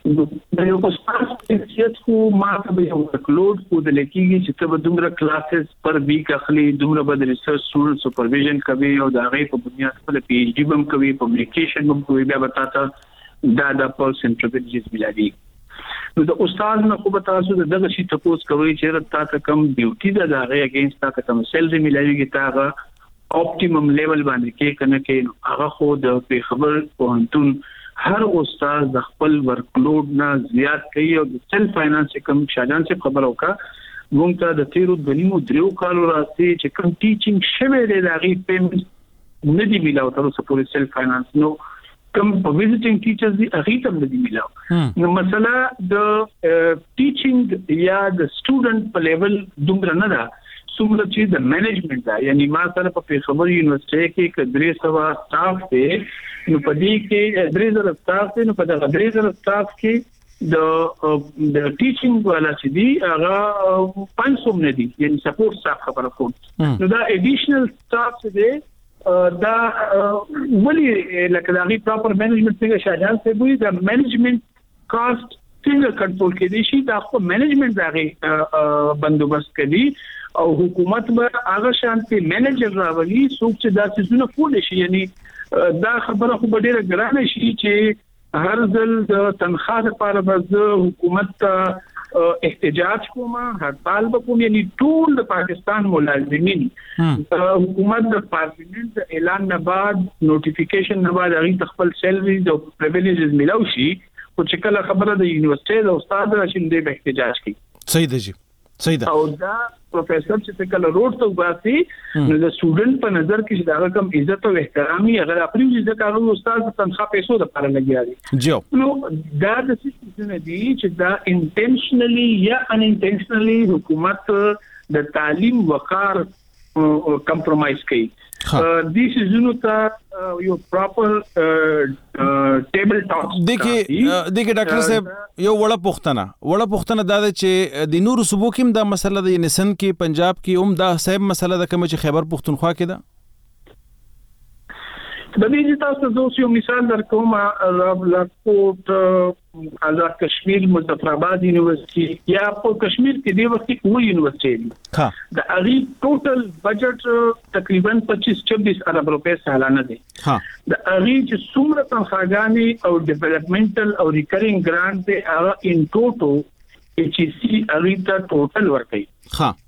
د یو پاس حیثیت خو ماته به یو ورکلوډ کو د لکیږي چې ته به دومره کلاسز پر ویک اخلي دومره به د ریسرچ سټوډنټ سپرویژن کوي او د هغه په بنیاد خپل پی ایچ ډي هم کوي پبلیکیشن هم کوي بیا به تاسو دا پرسنټیجز ملایي نو د استاد نه خو به تاسو دغه شی تاسو کوي چې تاسو کم ډیوټي د هغه اگینست تاسو کم سیلري ملایي تاسو اپټیمم لیول باندې کې کنه کې هغه خو د خبر پوهنتون هر استاد د خپل ورکلوډ نه زیات کوي او د سیلف فاینانس کم شاجان څخه خبر وکړه موږ ته د تیرو دنیمو دریو کالو راځي چې کوم ټیچینګ شوه د هغه پیمنټ نه دی ملاو تر اوسه پورې سیلف فاینانس نو کوم وزټینګ ټیچرز دی هغه ته نه دی ملاو نو مثلا د ټیچینګ یا د سټوډنټ په لیول دومره نه ده څومره چې د مینجمنت دا یعنی ما سره په خبر یونیورسيټي کې کډري سوا سټاف دی نو په دې کې درېزر سټاف دی نو په دغه درېزر سټاف کې د ټیچینګ والا چې دی هغه 500 نه دي یعنی سپورټ سټاف خبره کوم نو دا اډیشنل سټاف دی دا ولی لکه دا غي پراپر مینجمنت څنګه شاجان څه وي دا مینجمنت کاست څنګه کنټرول کېدي شي دا خو منیجمنت دغه بندوبست کوي او حکومت به هغه شانتي منیجر راولي څوک چې دا سيزونه کول شي یعنی دا خبره خو ډیره ګرانه شي چې هر ځل د تنخواه لپاره به حکومت ته احتجاج کوم هړتال وکوم یعنی ټول د پاکستان ملازمین حکومت د پارلیمنت د اعلان نه بعد نوټیفیکیشن نه بعد هغه خپل سیلریز او پریویلیجز ملو شي او چې کله خبره د یونیورسيټي او استاد راشین دی به احتجاج کوي صحیح دی جی صحیح ده او دا پروفیسور چې کله روډ ته وباسي نو د سټوډنټ په نظر کې دا کوم عزت او احترامي اگر خپل عزت کارو استاد تنخواه پیسو د لپاره لګیاري جو نو دا د سیستم دی چې دا انټنشنلی یا انټنشنلی حکومت د تعلیم وقار کمپرمایز کوي This is your proper table talks. देखिए ډاکټر صاحب یو وړه پوښتنه دا ده چې د نورو صوبو کې دا مسله د نسن کې پنجاب کې دا صاحب مسله ده کوم چې خیبر پښتونخوا کې ده د دې تاسو د یو مثال درکوم لاکوټ آزاد کشمیر مظفر آباد یونیورسيټي یا په کشمیر کې د وخت کوم یونیورسيټي ها د اغي ټوټل بجټ تقریبا 25-26 ارب روپے سالانه دي ها د اغي چې څومره تنخواګانی او ډیولپمنټل او ریکرینګ ګرانټ دی هغه ان ټوټو HEC اغي ته ټوټل ورکړي ها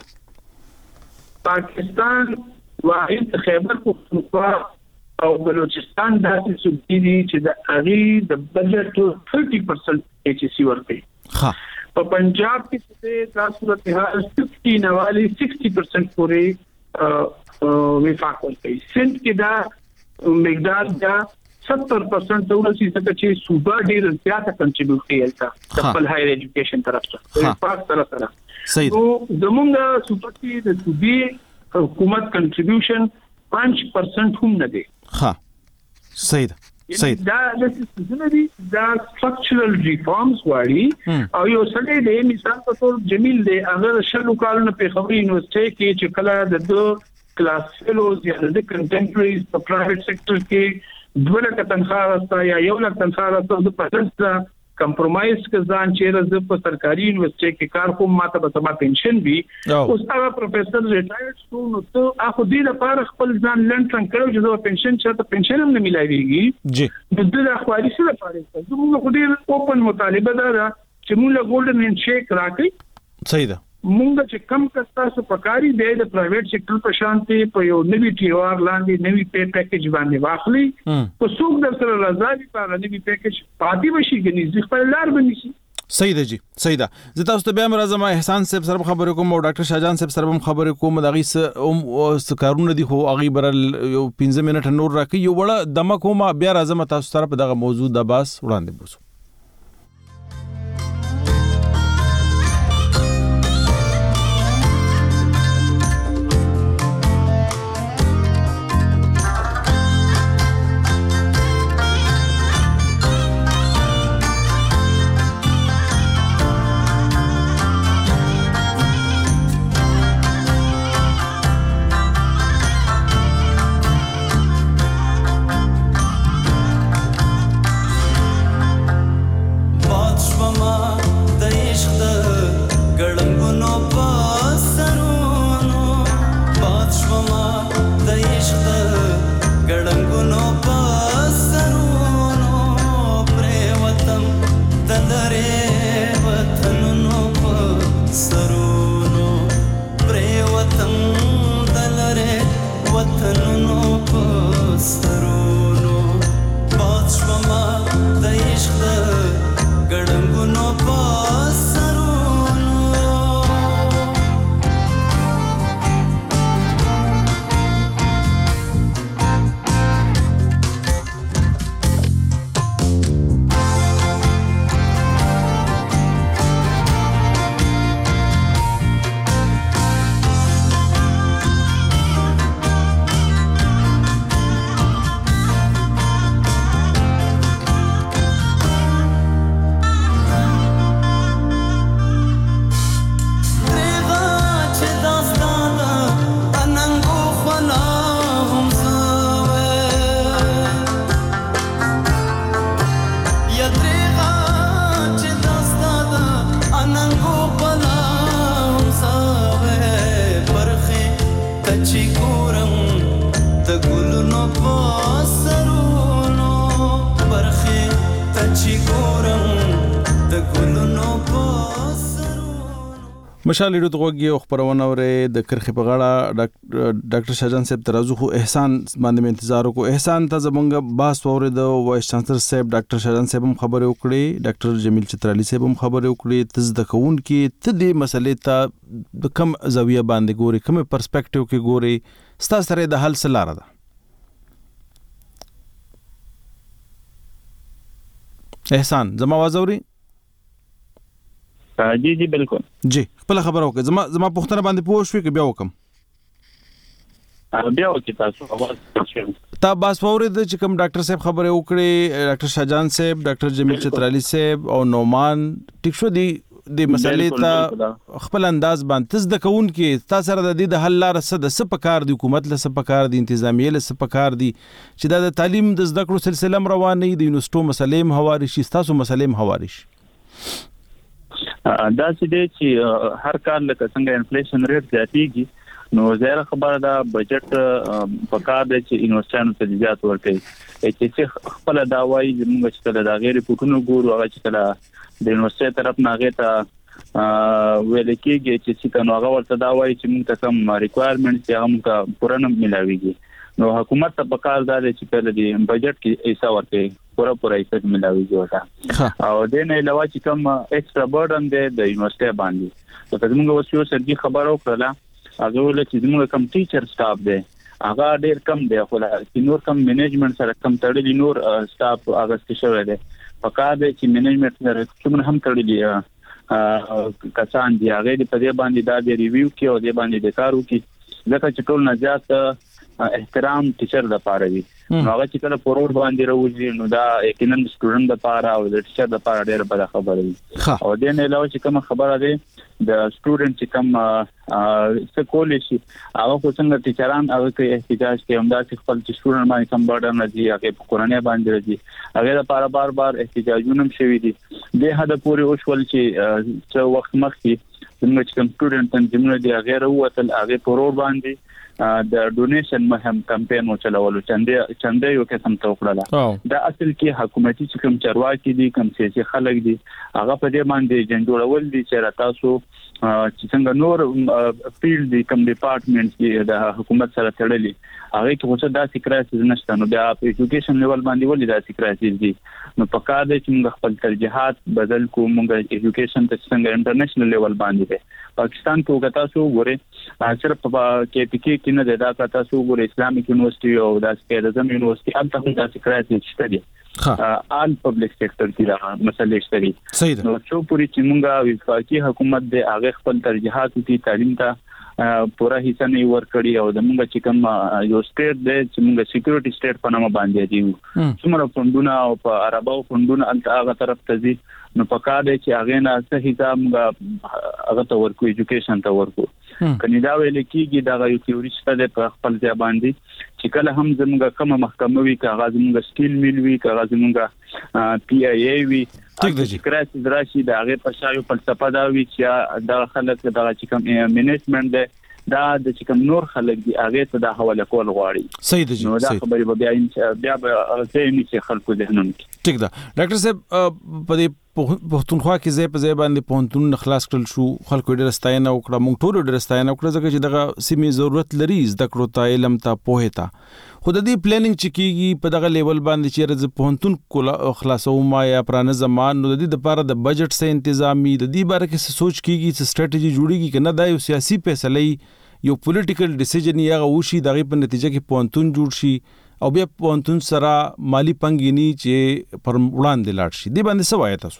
پاکستان واحد خیبر پختونخوا او بلوچستان داسې صوبې دي چې د اغي د بجټ 30% HEC ورکړي ها په پنجاب کې چې د صورتحال 60% پورې وفاق ورکړي سند کې دا مقدار دا 70% ورسي چې صوبه ډیر زیاته کنټریبیوټ کوي د خپل هایر ایجوکیشن طرف ته وفاق سره صحیح نو زموږ صوبه کې د صوبې حکومت کنټریبیوشن 5% هم نه دی ها صحیح دا د څه دي دا سټرکچرل ریفارمز واړي او یو څه دی مثال په تور جمیل دی اگر شلو کالونو په خبري یونیورسيټي کې چې کله د کلاس فیلوز یا د کنټمپرریز په پرایویټ سېکټر کې دوه لک تنخواه راسته یا یو لک تنخواه راسته د پرسنټ کمپرمایز کزان چې د په سرکاري یونیورسيټي کې کار کوم ماته به سما پنشن وي اوس هغه پروفیسور ریټایرډ شو نو ته اخو دې لپاره خپل ځان لنډ څنګه کړو چې زه پنشن چاته پنشن هم نه ملایويږي جی د دې اخواري سره لپاره زموږ خو دې اوپن مطالبه ده چې موږ ګولډن هند شیک راکړي صحیح ده موږ چې کم کستا پکاري دی د پرایویټ سېکټر په شانتي په یو نوی ټیوار لاندې نوی پی پیکیج باندې واخلي په څوک در سره راځي په نوی پیکیج پاتې وشي غني ځخ په لار باندې شي صحیح ده جی صحیح ده زه تاسو ته بیا راځم احسان صاحب سره خبرې کوم او ډاکټر شاهجان صاحب سره خبرې کوم دغه څه کارونه دي خو هغه برل یو 15 منټه نور راکې یو وړه دمه کوم بیا راځم تاسو سره په دغه موضوع د باس وړاندې بوسو مشال ریډیو ته غوږی خبرونه اورې د کرخې په غاړه ډاکټر شاهجان صاحب ترازو خو احسان باندې انتظار وکړو. احسان ته زمونږ باس اورید وایس چانسلر صاحب ډاکټر شاهجان صاحب هم خبرې وکړي, ډاکټر جمیل چترالی صاحب هم خبرې وکړي. تاسو د کوون کې ته دې مسلې ته د کم زاویه باندې ګوري, کوم پرسپیکټیو کې ګوري, ستاسو سره د حل څه لاره ده؟ احسان زما आवाज اوري؟ جی بالکل جی خپل خبره وکړه. زما پوښتنه باندې پوه شوې که بیا وکم؟ بیا وکړه تاسو आवाज تا باس فوري د چې کوم ډاکټر صاحب خبره وکړي, ډاکټر شاهجان صاحب, ډاکټر جمیل چترالی صاحب او نومان, ټیک شو دی د مسلې ته خپل انداز باندې تاسو د کوون کې تاسو سره د دې د حل لار څه د څه پکار دی, حکومت له څه پکار دی, انتظامیه له څه پکار دی چې د تعلیم د زده کړو سلسله روانه د یونیورسيټو مسلې هم هواري شي, تاسو مسلې هم هواري شي؟ دا چې دی چې هر کال لکه څنګه انفلیشن ریټ زیاتېږي نو زیاده خبره ده بجټ پکار دی چې یونیورسيټانو ته زیات ورکړي چې خپل دا وایي موږ چې د غیر پټونو ګورو هغه چې کله د یونیورسيټي طرف نه هغه ته ویل کېږي چې څنګه هغه ورته دا وایي چې موږ ته کوم ریکوایرمنټس یا موږ پوره نه ملاويږي. نو حکومت ته پکار دا چې په دې بجټ کې ایسا ورته پوره ایسا ملاويږي وتا او د نه علاوه چې کوم ایکسترا برډن دی د یونیورسيټي باندې ته موږ اوس سرګي خبرو کړله هغه ول چې موږ کوم ټیچر سټاف دی هغه ډیر کم دی, خو نور کم منیجمنت سره کم تړلي نور سټاف هغه څه شوی دی. پکار دی چې منیجمنت سره څومره هم تړلي کسان دی هغه په دې باندې دا د ریویو کې او دې باندې د کارو کې ځکه چې ټول نجات احترام ټیچر د پاره وي. نو هغه چې کله پرور باندې راوځي نو دا یقینا سټوډنټ د پاره او د ټیچر د پاره ډېر بده خبره وي. او د نه علاوه چې کوم خبره ده د سټوډنټ چې کوم څه کولای شي هغه خو څنګه ټیچران هغه کې احتجاج کوي هم دا چې خپل سټوډنټ باندې کوم برډن راځي هغه په قرانه باندې راځي هغه لپاره بار احتجاجونه هم شوي دي. د هدا پورې اوسول چې څو وخت مخکې څنګه چې کوم سټوډنټ څنګه دی هغه وروتل هغه پرور باندې د ډونیشن مهم کمپاین وچلولو چنده یو قسم توکړه. دا اصل کې حکومتي چې کوم چارواکي دي کوم سیاسي خلک دي هغه په دې باندې جنجوړول دي چې تاسو چې څنګه نور فیلډ دي کوم ډپارټمنټ کې د حکومت سره تړلي هغه کې څه داسې کرایسز نشته. نو بیا په ایجوکیشن لیول باندې ولې داسې کرایسز دي؟ نو په کار دی چې موږ خپل ترجیحات بدل کوو. موږ ایجوکیشن ته څنګه انټرنیشنل لیول باندې دی پاکستان کې وګتا سو ګوره صرف کې پکې کې نه دا کاته سو ګوره اسلامک یونیورسيټي او د اسکیدزم یونیورسيټي هم ته داسې کرایسز شته دي. آل پبلک سېکټر کې دا مسلې شته دي. نو څو پوری چې موږ وفاقي حکومت د هغه خپل ترجیحات کې تعلیم ته پورا حصہ نه ورکړي او د موږ چې کوم یو سټیټ دی چې موږ سکیورټي سټیټ په نامه باندې دی څومره فندونه او په عربو فندونه هغه طرف ته دي. نو پکا دی چې هغه نه صحیح حساب هغه ته ورکو ایجوکیشن ته ورکو کني دا ویل کېږي دا یو تیوري څه د خپل ځای باندې چې کله هم زموږ کومه محکمه وی کاغذ موږ سکیل میل وی کاغذ موږ پی ای ای وی چې کرایسز راشي دا هغه په شایو فلسفه دا وی چې دا خلک دا چې کوم منیجمنت دی دا د کوم نور خلک دی هغه ته د حواله کول غواړي. صحیح دی. نو دا خبرې بیا ځای نه چې خلکو ذهنونه ټیک ده. ډاکټر صاحب په دې پښتونخوا کې ځای په ځای باندې پونتون خلاص کړل شو, خلکو ډېر ستاینه وکړه, موږ ټول ډېر ستاینه وکړه ځکه چې دغه سیمې ضرورت لري زده کړو ته, علم ته, پوهه ته. خو د دې پلانینګ چې کیږي په دغه لیول باندې چې رز پونتون خلاصوم یا پرانه زمان نو د دې لپاره د بجټ سه تنظیمي د دې باره کې سوچ کیږي چې سټریټجی جوړیږي کنه دا یو سیاسي فیصله یو پولیټیکل ډیسیژن یا غوشي دغه په نتیجه کې پونتون جوړ شي او بیا پونتون سره مالی پنګینی چې پر وړاندې لاړ شي. دې باندې څه وایي تاسو؟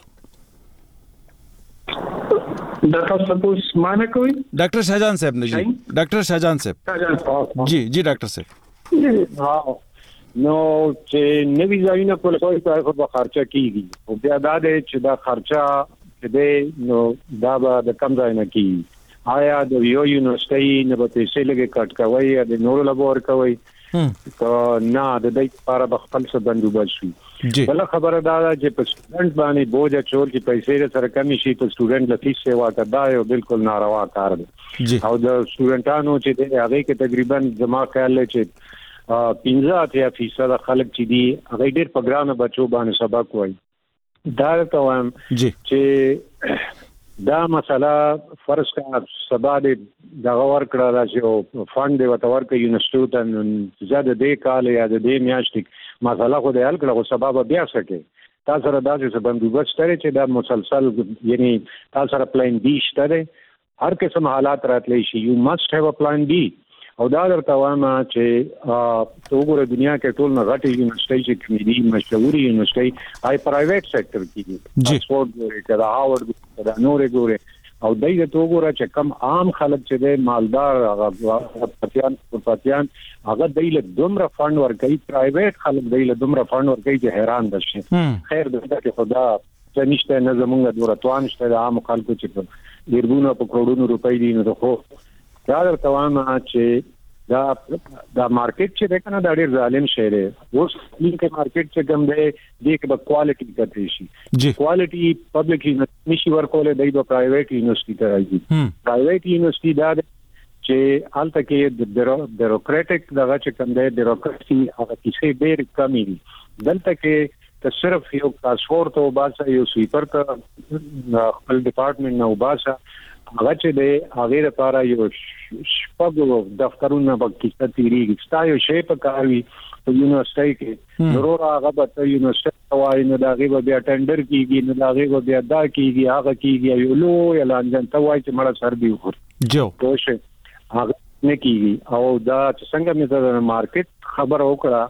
دا تاسو په معنی کوي ډاکټر شاهجان صاحب نه جی ډاکټر شاهجان صاحب جی ډاکټر صاحب نو چې نوی ځایونه کول کوي په خرچه کیږي او بیا دا چې دا خرچه دې نو دا به د کم ځای نه کیږي. آیا د یو یونیورسيټي نه به پیسې لګي کټ کوي یا د نورو لابور کوي که نه د دې لپاره به خپل څه بندوبست شي. بل خبره دا چې په سټوډنټ باندې بوج چول چې پیسې سره کمی شي په سټوډنټ له فیس سیوا ته دا یو بالکل ناروا کار دی. او د سټوډنټانو چې هغه کې تقریبا جمع کړل چې 15% خلک چې دي هغه ډېر په ګرانه بچو باندې سبق وایي. دا کوم چې دا مسله فرض کا سبا د دغه ورکړه راځي فند دی وته ورکړي یونیورسيټي ته زیاده دی کال یا د دې میاشتې مسله خو د حل کړه سبب بیا سکے تاسو را داسې بندوبست لري چې دا مسلسل یعنی تاسو سره پلان بي شته هر قسم حالات راتلی شي یو مست هاف ا پلان بي او دا درته وایم چې وګوره دنیا کې ټول نه غټي یونیورسيټي چې کمیډي مشهوري یونیورسيټي هاي پرایویټ سېکټر کې دي آکسفورد ګوري دا هاورد دا نورې ګوري او دایته وګوره چې کم عام خلک چې د مالدار هغه پاتیان هغه دایله دومره فند ورکړي پرایویټ خلک دایله دومره فند ورکړي چې حیران دي خیر دې ته خدا چې نشته نه زمونږ دورتوان شته د عام خلکو چې ډیرونه په کروڑونو روپۍ دي نو خو دا درته وایم چې دا مارکیټ چې ده کنه دا ډیر ظالم شی دی اوس لیکه مارکیټ چې کوم دی د کې به کوالټي کتلی شي کوالټي پبلک نشي ورکول دی د پرایویټ یونیورسيټي ته راځي پرایویټ یونیورسيټي دا چې الته کې د بیوروکراټیک دغه چې کوم دی بیوروکراسي هغه کیسه ډیر کمی دي دلته کې ته صرف یو پاسپورت او باسه یو سویپر ته خپل ډپارټمنټ نو باسه هغه چې دی هغه لپاره یو شپږ دفترونه پکې تیریږي ستایو شی په کاروي په یونیورسيټي کې ضرور هغه به یونیورسيټي وایي نو دا غي به ټندر کیږي نو دا غي به دا کیږي هغه کیږي یو لو اعلان جنته وایي چې مړه سر دی خور جو توشه هغه نه کیږي او دا څنګه مې د مارکیټ خبر وکړه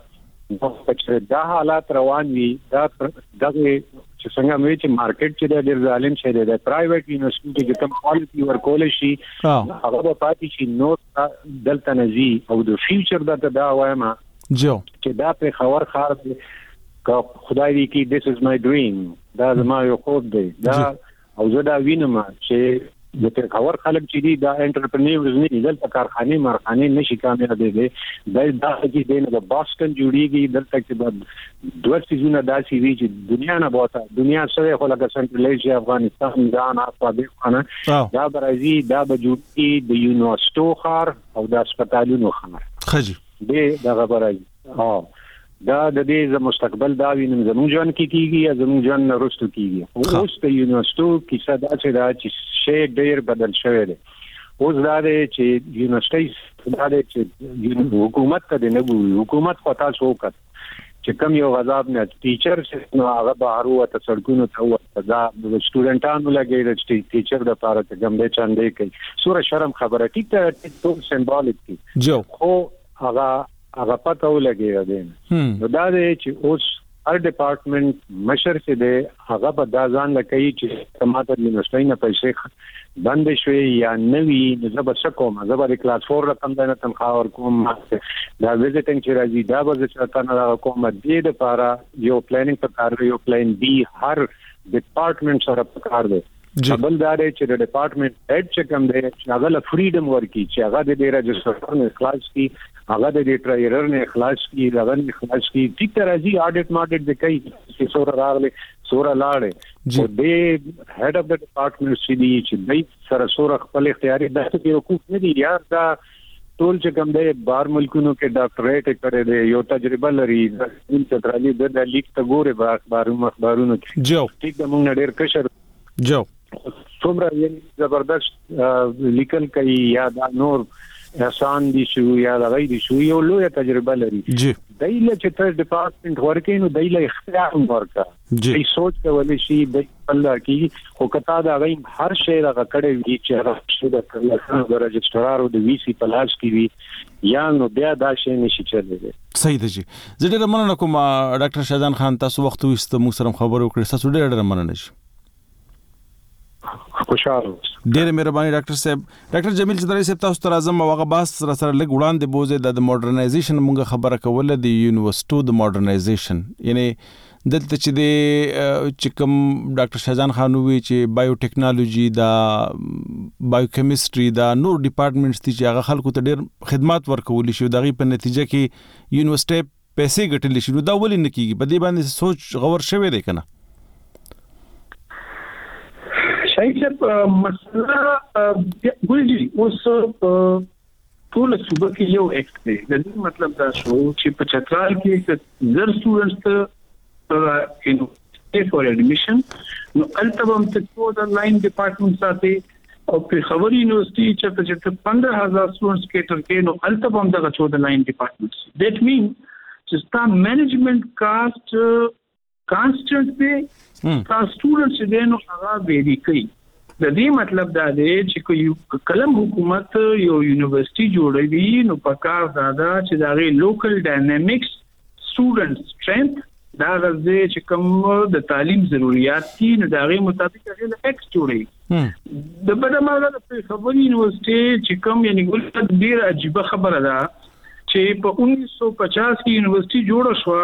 چې دا حالات روان وي دا دغه چې څنګه مې چې مارکیټ چې د ډیر ظالم شه د پرایویټ یونیورسيټي کې کوم کوالټي ورکول شي هغه په پاتې شي نو دلته نزي او د فیوچر دا وایم جو چې دا په خبر خار کا خدای دې کې this is my dream دا زما یو خوب دی دا او زه دا وینم چې د خبر خلک چې دي دا انټرپرینورز نه دي دلته کارخانه مرخانه نشي کامیاب دي دا چې د بوسټن جوړیږي دلته کې دوه سيزونه داسي دي چې دنیا نه بوته دنیا سره خو لکه سنټرل ایشیا افغانستان ایران افغانستان دا برازي دا بجوړي د یونیورسيټو خار او د هسپتالونو خار خجي دغه برازي دا د دې مستقبل دا وینم زموږ ځان کې کیږي یا زموږ ځان نرستو کیږي اوس د یونیورسيټو کیسه دا چې شی ډیر بدل شوی دی اوس دا دی چې یونیورسيټي دا دی چې حکومت ته نه ګوري حکومت پتا شو کړ چې کم یو غضب نه ټیچر نو هغه بهارو ته سړکونو ته وته دا د سټوډنټانو لګي د ټیچر د لپاره ته ګمبه چاندې کوي سوره شرم خبره ټیک ته سمبولیک دي جو خو هغه پته ولګي دی نو دا دی چې اوس هر ډپارټمنټ مشر چې دی هغه په دا ځان لکه چې تماته یونیورسيټي نه پیسې بند شوي یا نوي زبر شکوم زبر کلاس 4 رقم د تنخواه ور کوم دا وزټینګ چې راځي دا به چې تنه کوم د لپاره یو پلانینګ په کار یو پلان بي هر ډپارټمنټ سره په کار دی بل دا دی چې د ډپارټمنټ هډ چې کوم دی هغه له فریډم ورکی چې هغه د رجسټر نه اخلاص کی هغه د ټرایرر نه اخلاص کی هغه نه اخلاص کی ټیک تر راځي اډیټ مارکیټ د کوي چې سور راغله سور لاړې او د هډ اف د ډپارټمنټ سي دي چې د سره سور خپل اختیاري د څه حقوق نه دي یار دا ټول چې کوم دی بار ملکونو کې ډاکټریټ کړی دی یو تجربه لري د سنټرالي د لیک ته ګوره اخبارونو کې جو ټیک د مونږ ډېر کشر جو څومره یې زبردست لیکل کوي یا دا نور احسان دي شو یا لغوي دي شو یو لوی تجربه لري دایله چې تر ډپارټمنټ ورکې نو دایله اختیار ورکا ای سوچ کولای شي د الله کې خو کته دا غي هر شی راغ کړي وی چې هغه شو د رجسټرار او د وی سی پلاس کې وی یا نو بیا دا شی نشي چلېږي صحیح دی زه ډېر مننه کوم ډاکټر شهزاد خان تاسو وخت وست مو سره خبرو کړې تاسو ډېر مننه شي خوشاله ډېر مهرباني ډاکټر صاحب ډاکټر جمیل چترالي صاحب تاسو ته راځم او هغه باس سره لګ وړاندې بوزي د ماډرنایزیشن مونږه خبره کوله د یونیورسيټو د ماډرنایزیشن یعنی دلته چې د کوم ډاکټر شهزاد خان وی چې بایو ټیکنالوژي دا بایو کیمستري دا نور ډپارټمنټس چې هغه خلکو ته ډېر خدمات ورکول شي دغه په نتیجه کې یونیورسيټي پیسې ګټل شي نو دا ولې نه کیږي په دې باندې سوچ غور شوی دی کنه شایسته مسله ګورئ اوس ټول صوبه کې یو ایکټ دی د دې مطلب دا شو چې په چترال کې زر سټوډنټس ته فور ایډمیشن نو التبم ته د لاین ډپارټمنټ ساتي او په خبري یونیورسيټي چې 15000 سټوډنټس کېټر کې نو التبم دغه 14 لاین ډپارټمنټس دیٹ مین چې ستا منیجمنت کاست کانسټنټ دی تا سټوډنټس دې نو هغه ویری کوي د دې مطلب دا دی چې کلم حکومت یو یونیورسيټي جوړوي نو پکار دا چې دا لوکل ډاینامیکس سټوډنټ سټرنث دا غزه چې کوم د تعلیم ضرورت دي نو دا غي مطابق هغه ایکس جوړي د بدماغه په خبري یونیورسيټي چې کوم یعنی ګل ډیر عجیب خبره ده چې په 1950 کې یونیورسيټي جوړه شو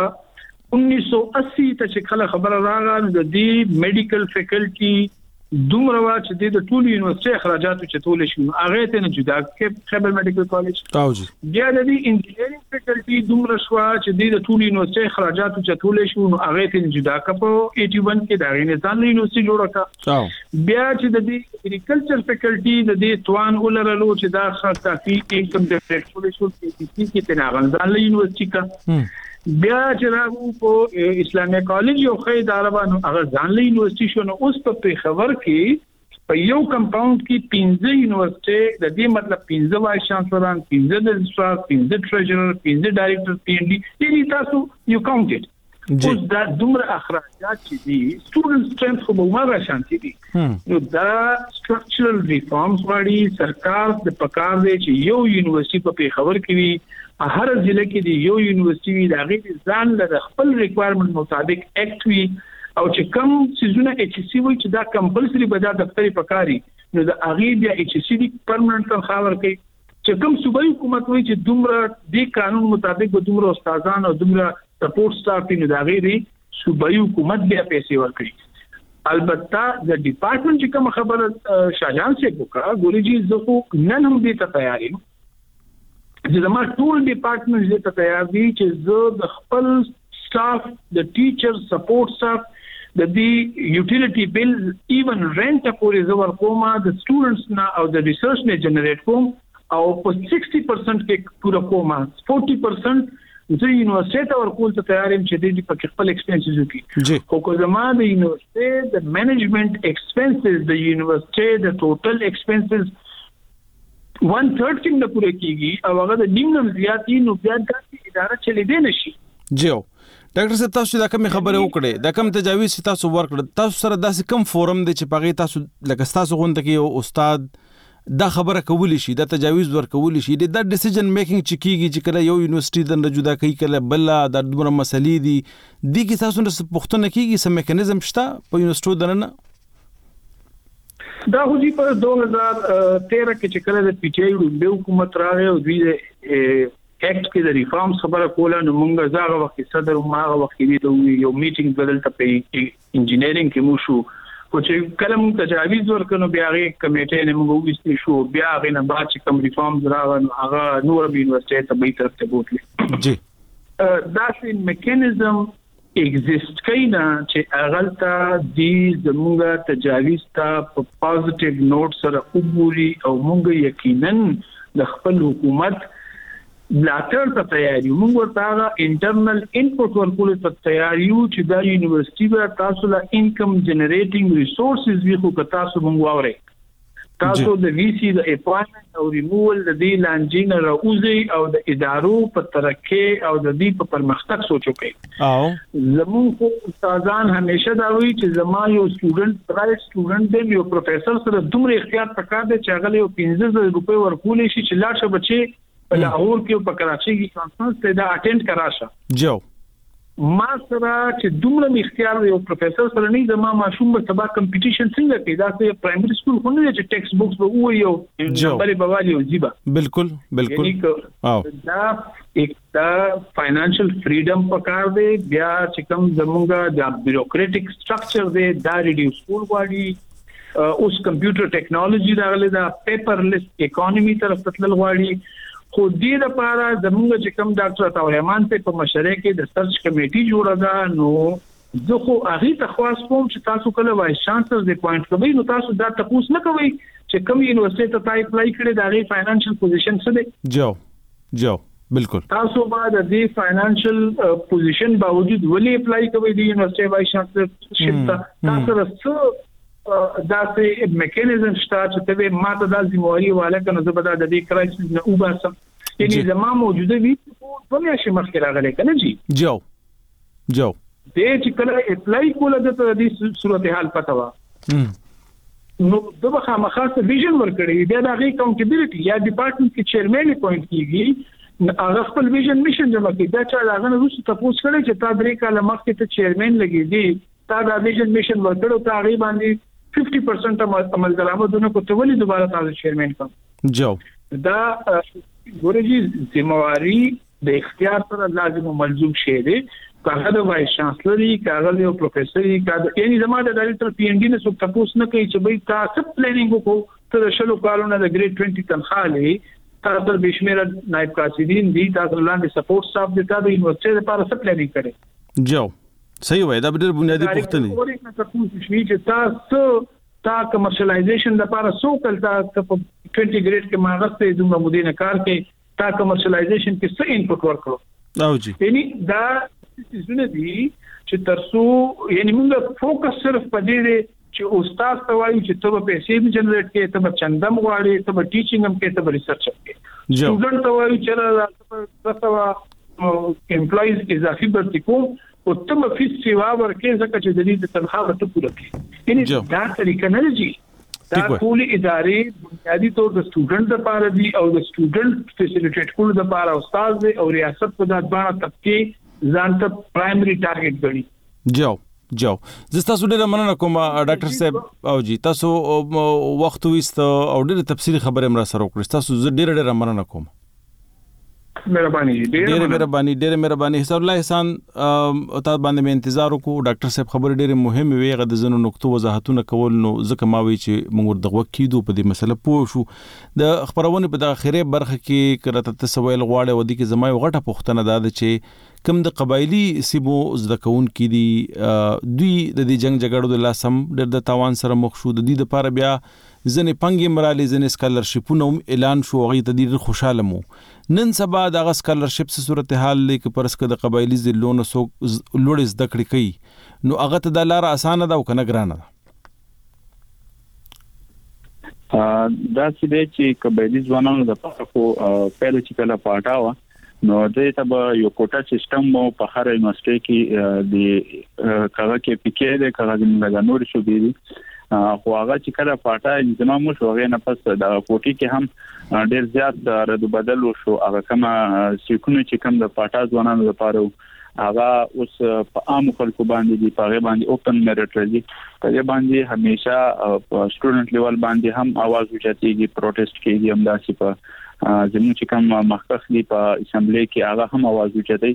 1980 ته چې کله خبره راغله د دې میډیکل فیکلټي دومره وا چې د ټول یونیورسيټي اخراجات چې ټول شي هغه ته نه جدا کې خیبر میډیکل کالج تاوجي بیا د انجینرینګ فیکلټي دومره شو چې د ټول یونیورسيټي اخراجات چې ټول شي هغه ته نه جدا کپو 81 کې دا غینځان یونیورسيټي جوړه کا بیا چې د اګریکلچر فیکلټي د دې توان ولرلو چې دا خاصه انکم ډیفیکټ شو کې ته نه غنځان یونیورسيټي کا بیا چې راغو په اسلامي کالج یو خې داربانو هغه ځانلې یونیورسيټي شو نو اوس په خبر کې په یو کمپاوند کې 15 یونیورسيټي د دې مطلب 15 وایس چانسلران 15 رجسترار 15 ټریجرر 15 ډایریکټر پی ان ډي دې تاسو یو کاونټډ اوس دا دومره اخراجات چې دي سټوډنټ سټرنث خو به ما شانتي دي نو دا سټرکچرل ریفارمز واړي سرکار د پکار دی چې یو یونیورسيټي په خبر کې وي هر ضلع کې دی یو یونیورسيټي د هغه ځان له خپل ریکوایرمنت مطابق اکټ وي او چې کم سيزونه ایچ سی وي چې دا کمپلسري بجا دفتري پکاري نو د هغه بیا ایچ سی دی پرمننت تنخواه ورکړي چې کوم صوبایي حکومت وایي چې دومره د قانون مطابق به دومره استادان او دومره سپورټ سټاف نه دا غوړي صوبایي حکومت بیا پیسې ورکړي البته د ډپارټمنټ چې کوم خبره شاهجان سے وکړه ګوريجي زخو نن هم دې ته تیار یم چې زما ټول ډپارټمنټ دې ته تیار دي چې زه د خپل سټاف د ټیچر سپورټ سټاف د دې یوټیلیټي بل ایون رنت پورې زور کومه د سټوډنټس نه او د ریسرچ نه جنریټ کوم او په 60% کې پورا کومه 40% زه یونیورسيټي ته ورکول ته تیار یم چې دې په خپل ایکسپنسز وکړي خو کو زما د یونیورسيټي د مینجمنت ایکسپنسز د یونیورسيټي د ټوټل ایکسپنسز 1/3 کې نه پوره کیږي او هغه د نیمه زیاتې نو بیا د اداره چلې دی نشي جیو ډاکټر صاحب تاسو دا کوم خبره وکړه دا کوم تجاویز تاسو ورکړه تاسو سره داسې کوم فورم دی چې پغې تاسو لکه تاسو غونډه کې یو استاد دا خبره کولی شي دا تجاویز ورکول شي دا ډیسیژن میکینګ چې کیږي چې کله یو یونیورسيټي د جدا کوي کله بل د دومره مسلې دي د کی تاسو نه پښتنه کیږي سم میکانیزم شته په یونیورسيټي دننه دا هوځي په 2013 کې چې کله د پی ټی آی د حکومت راغی او دوی اکټ کې د ریفارمز خبره کوله نو موږ زاغه وخت صدر او ماغه وخت کې یو میټینګ بدل ته په انجینرینګ کې مو شو او چې کله موږ تجاویز ورکړو بیا هغه کمیټې نه موږ وستې شو بیا هغه نه بعد چې کوم ریفارمز راغلل هغه نور یونیورسيټي ته به طرف ته بوتلی جی دا سي میکانیزم ایگزیست کینا چې اغلطه د زموږه تجاویز ته په پوزټیو نوٹ سره وګوري او موږ یقینا د خپل حکومت بلاتر ته تیاری موږ ورته انټرنل انپوټ ورکول ته تیاری یو چې د یونیورسيټي به تاسو لا انکم جنریټینګ ریسورسز وی خو تاسو موږ واوري تاسو د وی سی د اپاینټمنټ او ریموول د دی لانجین راوځي او د ادارو په ترقی او د دې په پرمختګ سوچو کوي او زموږ استادان همیشه دا وایي چې زما یو سټوډنټ پرایویټ سټوډنټ دی یو پروفیسور سره دومره اختیار پکار دی چې هغه یو 15000 روپے ورکول شي چې لاړ شه بچي په لاهور کې په کراچي کې کانفرنس ته دا اټینډ کراشه جو ما سره چې دومره اختیار یو پروفیسور سره نه زما ماشوم به سبا کمپټیشن څنګه کوي دا چې پرایمري سکول خو نه چې ټیکسټ بوکس به وو یو بلې بوالي او زیبا بالکل او دا دا فاینانشل فریډم پکار دی بیا چې کوم زمونږه د بیوروکراټیک سټرکچر دی دا ریډیوس کول غواړي اوس کمپیوټر ټیکنالوژي راغله دا پیپرلیس اکانومي طرف تلل غواړي خو دې لپاره زموږ چې کوم ډاکټر عطا رحمان په مشوره کې د سرچ کمیټي جوړه ده نو زه خو هغه ته خواست کوم چې تاسو کله وایس چانسلر د پوینټ کوي نو تاسو دا تاسو نه کوي چې کوم یونیورسيټي ته اپلای کړي دا غي فاینانشل پوزیشن څه دی جو بالکل تاسو بعد د دې فاینانشل پوزیشن باوجود ولې اپلای کوئ د یونیورسيټي وایس چانسلرشپ ته تاسو رسو دا سه میکانیزم شته چې ته ماته د ذمہواری والا کنه زبدا د دې کرایسس نه وباسم یعنی زمما موجوده وی په میاشي مخکې راغلی کنه جی جو دې چې کله اپلای کوله د دې صورتحال پته وا نو دغه مخاصه ویژن ورکړي بیا د غي اکاونټیبিলিټي یا ډپارټمنټ کې چیرمن اپوینټ کیږي هغه خپل ویژن میشن جمع کوي دا چې هغه نو څه تاسو کړی چې تا درې کاله مخکې ته چیرمن لګیږي تا دا ویژن میشن ورکړو تا غي باندې 50% عمل درآمدونه کو ته ولې دوباره تاسو چیرمن کوم جو دا ګورېږي ذمہواری د اختیار سره لازم او ملزوم شی دی کاغه د وایس چانسلري کاغه د پروفیسوري کاغه یعنی زموږ د ډایرکټر پی ان ډي نه څه تاسو نه کوي چې به تاسو پلانینګ وکړو ته د شلو کارونه د ګریډ 20 تنخواه لې تاسو د بشمیره نائب قاصدین دي تاسو لاندې سپورټ سټاف د تاسو یونیورسيټي لپاره څه پلانینګ کړي جو صحیح وای دا ډېر بنیادی پوښتنه ورته تاسو چې تاسو کمرشلایزیشن لپاره سو کلتا په 20 ګریډ کې ماغسته دومره مدینه کار کې تا کمرشلایزیشن کې څه انپوټ ورکړو او جی یعنی دا څه دي چې ترسو یعنی موږ فوکس صرف په دې چې استاد ته وایي چې ته به پیسې به جنریټ کې ته به چندم غواړي ته به ټیچینګ هم کې ته به ریسرچ هم کې سټوډنټ ته وایي چې تاسو امپلایز اضافي برتی کوم او ته به فیس سیوا ورکې ځکه چې د دې تنخواه ته پوره کړي یعنی دا طریقه نه لږي دا ټول ادارې بنیادی طور د سټوډنټ لپاره دي او د سټوډنټ فیسیلیټیټ کول لپاره استاد دی او ریاست په دغه طبقه ځان ته پرایمري ټارګټ ګڼي جو زستا سو ډیره مننه کوم ډاکټر صاحب او جی تاسو وخت وست او ډیره تفصیلی خبره مر سره وکړه تاسو ډیره مننه کوم مهرباني ډیره مهرباني حساب الله احسان او تاسو باندې مې انتظار وکړو ډاکټر صاحب خبره ډیره مهمه وي غد زنو نقطو وضاحتونه کول نو ځکه ما وی چې موږ دغه کېدو په دې مسله پوه شو د خبرونه په د اخیری برخه کې کړه تسویل غواړي ودی کې زمای غټه پوښتنه ده چې کوم د قبایلی سیمو زدکون کې دي دوی د دې جنگ جګړو د لاسم د تاوان سره مخ شو د دې لپاره بیا ځنې پنګې مرالي ځنې سکالرشپونه اعلان شو غي ته ډیر خوشاله مو نن سبا د سکالرشپ صورتحال لیک پرسکه د قبایلی ځلونو سو لوړ زده کړې کوي نو هغه ته د لار اسانه ده او کنه ګرانه ده دا چې قبایلی ځوانانو د پخو پیل چې کله پاټاوه نو دې ته به یو کوټا سیستم مو په هر یونیورسيټي کې د کاغه کې پکې د کاغه د نور شو دي خو هغه چې کله پاټا زموږ مو شو غي نه پس د کوټي کې هم ډېر زیات رد بدل وشو هغه کما سیکونه چې کم د پاټا ځوانانو لپاره هغه اوس په عام خلکو باندې دی په باندې اوپن میریټ راځي په دې باندې همیشه په سټوډنټ لیول باندې هم आवाज اوچتيږي پروټیسټ کوي هم داسې په زموږ چې کوم مخکخ دی په اسمبلی کې هغه هم आवाज اوچتي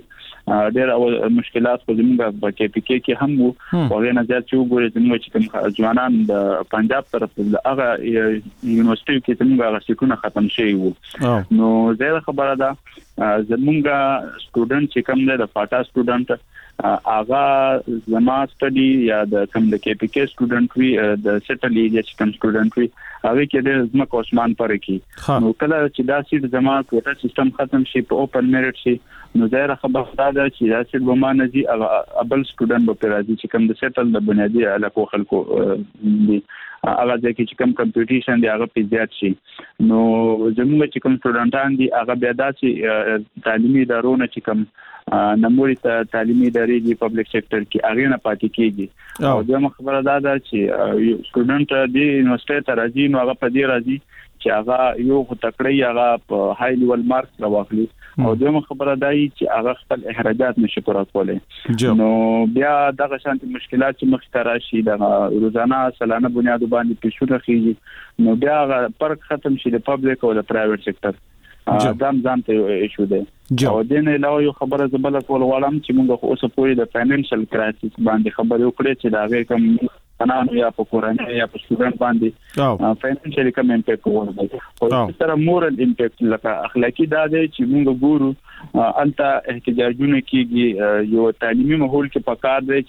ډېر مشکلات په زموږ په کې پکې کې هم وو او نه ځکه چې وګورئ زموږ چې کوم ځوانان د پنجاب طرف له هغه یونیورسيټي کې زموږ هغه سکونه ختم شوی وو نو زه خبره ده زموږ سټوډنټ چې کوم د پاټا سټوډنټ هغه زما سټډي یا د کوم د کې پی کې سټوډنټ وی د سټل ایریا چې کوم سټوډنټ وی هغه کې د زما کوسمان پرې کی نو کله چې دا سیټ زما کوټا سیستم ختم شي په اوپن میریټ شي نو زه خبره ده چې دا سیټ به ما نه دي ابل سټوډنټ به راځي چې کوم د سټل د بنیادی علاقو خلکو دي هغه ځکه چې کوم کمپټیشن دی هغه په زیات شي نو زموږ چې کوم سټوډنټان دي هغه بیا داسې تعلیمي ادارونه چې کوم نموري تعلیمي ادارې دی پبلک سېکټر کې هغه نه پاتې کیږي او دا خبره ده چې سټوډنټ دی یونیورسيټي ته راځي نو هغه په دې راځي چې هغه یو تکړی هغه په های لیول مارکس راوخلي او دغه خبره ده چې هغه خپل اخراجات نشي پوره کولای نو بیا دغه شانتي مشکلات چې مخ ته راشي د روزانه سالانه بنیاد باندې پیښونه خيږي نو بیا فرق ختم شي د پبلک او د پرایویټ سېکټر دام ځان ته ایشو ده او د نه علاوه یو خبره زبل کول غواړم چې موږ اوس پورې د فاینانشل کرایسس باندې خبرې وکړې چې دا غي کوم قانون یا په کورنۍ یا په سټوډنټ باندې فاینانشل کوم امپیکټ ورغلی او سره مورل امپیکټ لکه اخلاقی دا دی چې موږ ګورو انت احتجاجونه کیږي یو تعلیمي ماحول کې پکار دی چې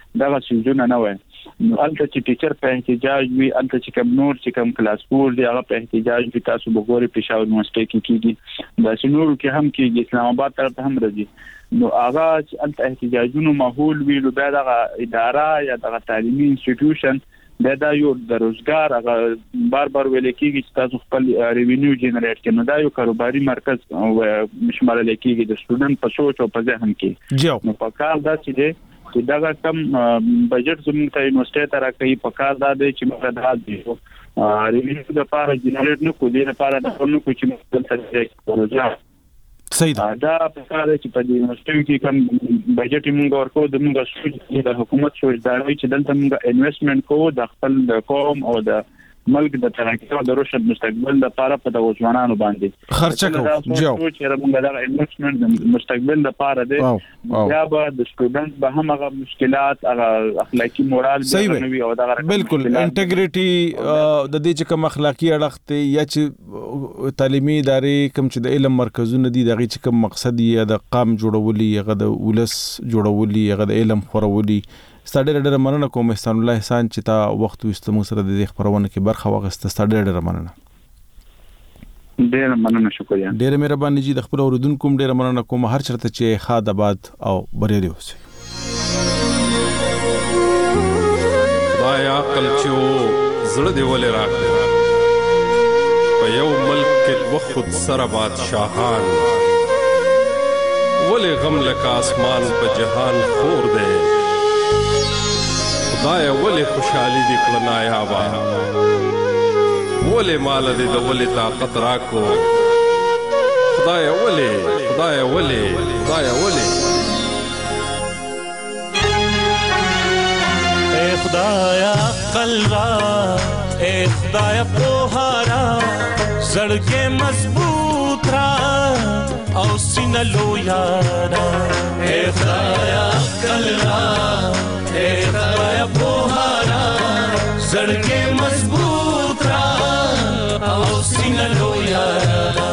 دا څنګه نه وای نو البته چې ټیچر په احتجاج وي البته چې کوم نور چې کوم کلاس 4 دی هغه په احتجاج وي تاسو وګورئ پېښور یونیورسيټي کې کېږي دا شنور کې هم کېږي اسلام آباد طرف هم راځي نو هغه چې البته احتجاجونو ماحول وي نو دا د اداره یا د تعلیمي انسټیټیوشن دا یو د روزګار هغه بار ویل کېږي چې تاسو خپل ریوینیو جنریټ کړئ نو دا یو کاروباري مرکز شمال لیکيږي د سټوډنټ په سوچ او په ذهن کې نو په کار دا چې دا کم بجټ زموږ ته یونیورسيټي ته راکړي په کار دا دی چې موږ دا دی ریوینیو د لپاره جنریټ نه کوو د لپاره د نو کوم چې موږ ته پروژه صحیح دا په کار چې په یونیورسيټي کې کم بجټ موږ ورکو د موږ سوچ د حکومت سوچ دا وي چې دلته موږ انویسټمنټ کوو د خپل قوم او د ملک د ترقی او د رشد مستقبل لپاره په د ځوانانو باندې خرچه کوو چې موږ د انویسټمنټ د مستقبل لپاره دی یا به د سټوډنټ به هم هغه مشکلات هغه اخلاقی مورال بنوي او دا بالکل انټیګریټي د دې چې کوم اخلاقی اړخ یا چې تعلیمي ادارې کوم چې د علم مرکزونه دي دغه چې کوم مقصد یې د قام جوړولي یا د ولس جوړولي یا د علم خورولي ستاډر ډېر مننه کوم احسان الله احسان چې تا وخت واستمو سره د دې خبرونه کې برخه واغسته ستاډر ډېر مننه ډېر مننه شکریا ډېر مهرباني جی د خپل اوریدونکو ډېر مننه کوم هر چرته چې خاد آباد او بریالي اوسئ دایا عقل چې زړه دی ولې راکړه په یو ملک کې وخت سره بادشاہان ولې غم لکه اسمان په جهان خور دی خدای ولې خوشحالي دې کړه نایابه ولې مال دې د ولې طاقت راکو خدای ولې اے خدایا عقل را اے خدایا پوهارا زړګې مضبوط را او سینه لویارا اے خدایا عقل را اے خدایا پوهارا زړګې مضبوط را او سینه لویارا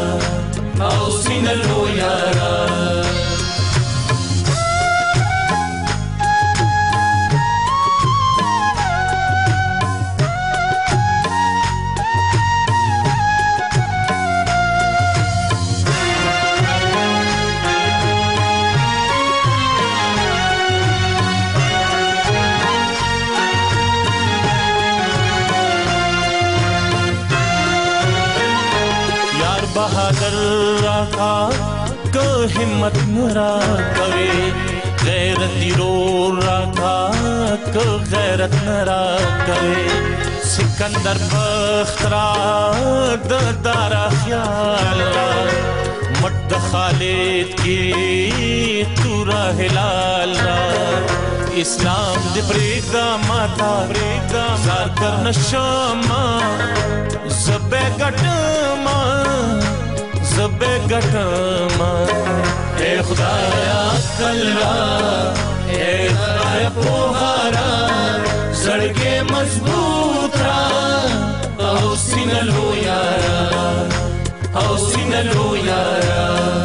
बहादुर राखा को हिम्मत नरा कवे गैरती रो राखा को गैरत नरा कवे सिकंदर बख्तरा दारा ख्याल मट खालिद की तूरा हिलाल इस्लाम दे प्रेदा माता प्रेदा जार कर नशमा ज़बे गटमा ए खुदाया कलरा ए खुदाया पोहारा सड़के मजबूत रा औसीन लो यारा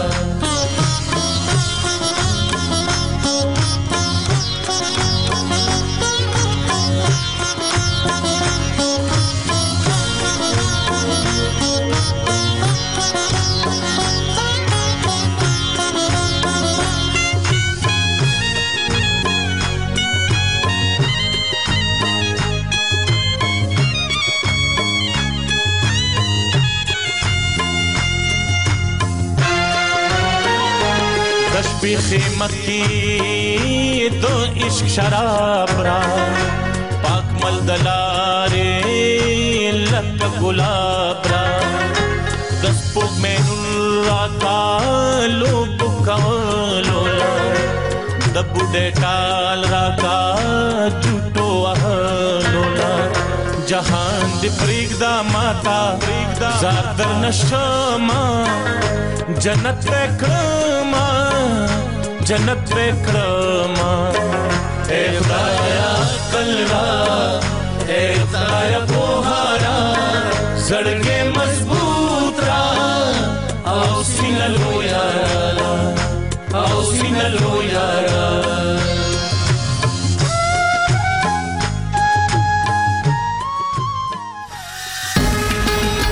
खिमत की दो इश्क शराब रा पाक मल दलारे लक गुलाब रा दस पुग में नुरा का लोग लोला दबुडे टाल रा का झूठो लोला जहान दी प्रीगदा माता ज़ादर नशमा जन्नत वेक्रमा जन्नत वेक्रमा ए खुदाया कलरा ए खुदाया पोहारा जड़के मजबूत रा औसीन लो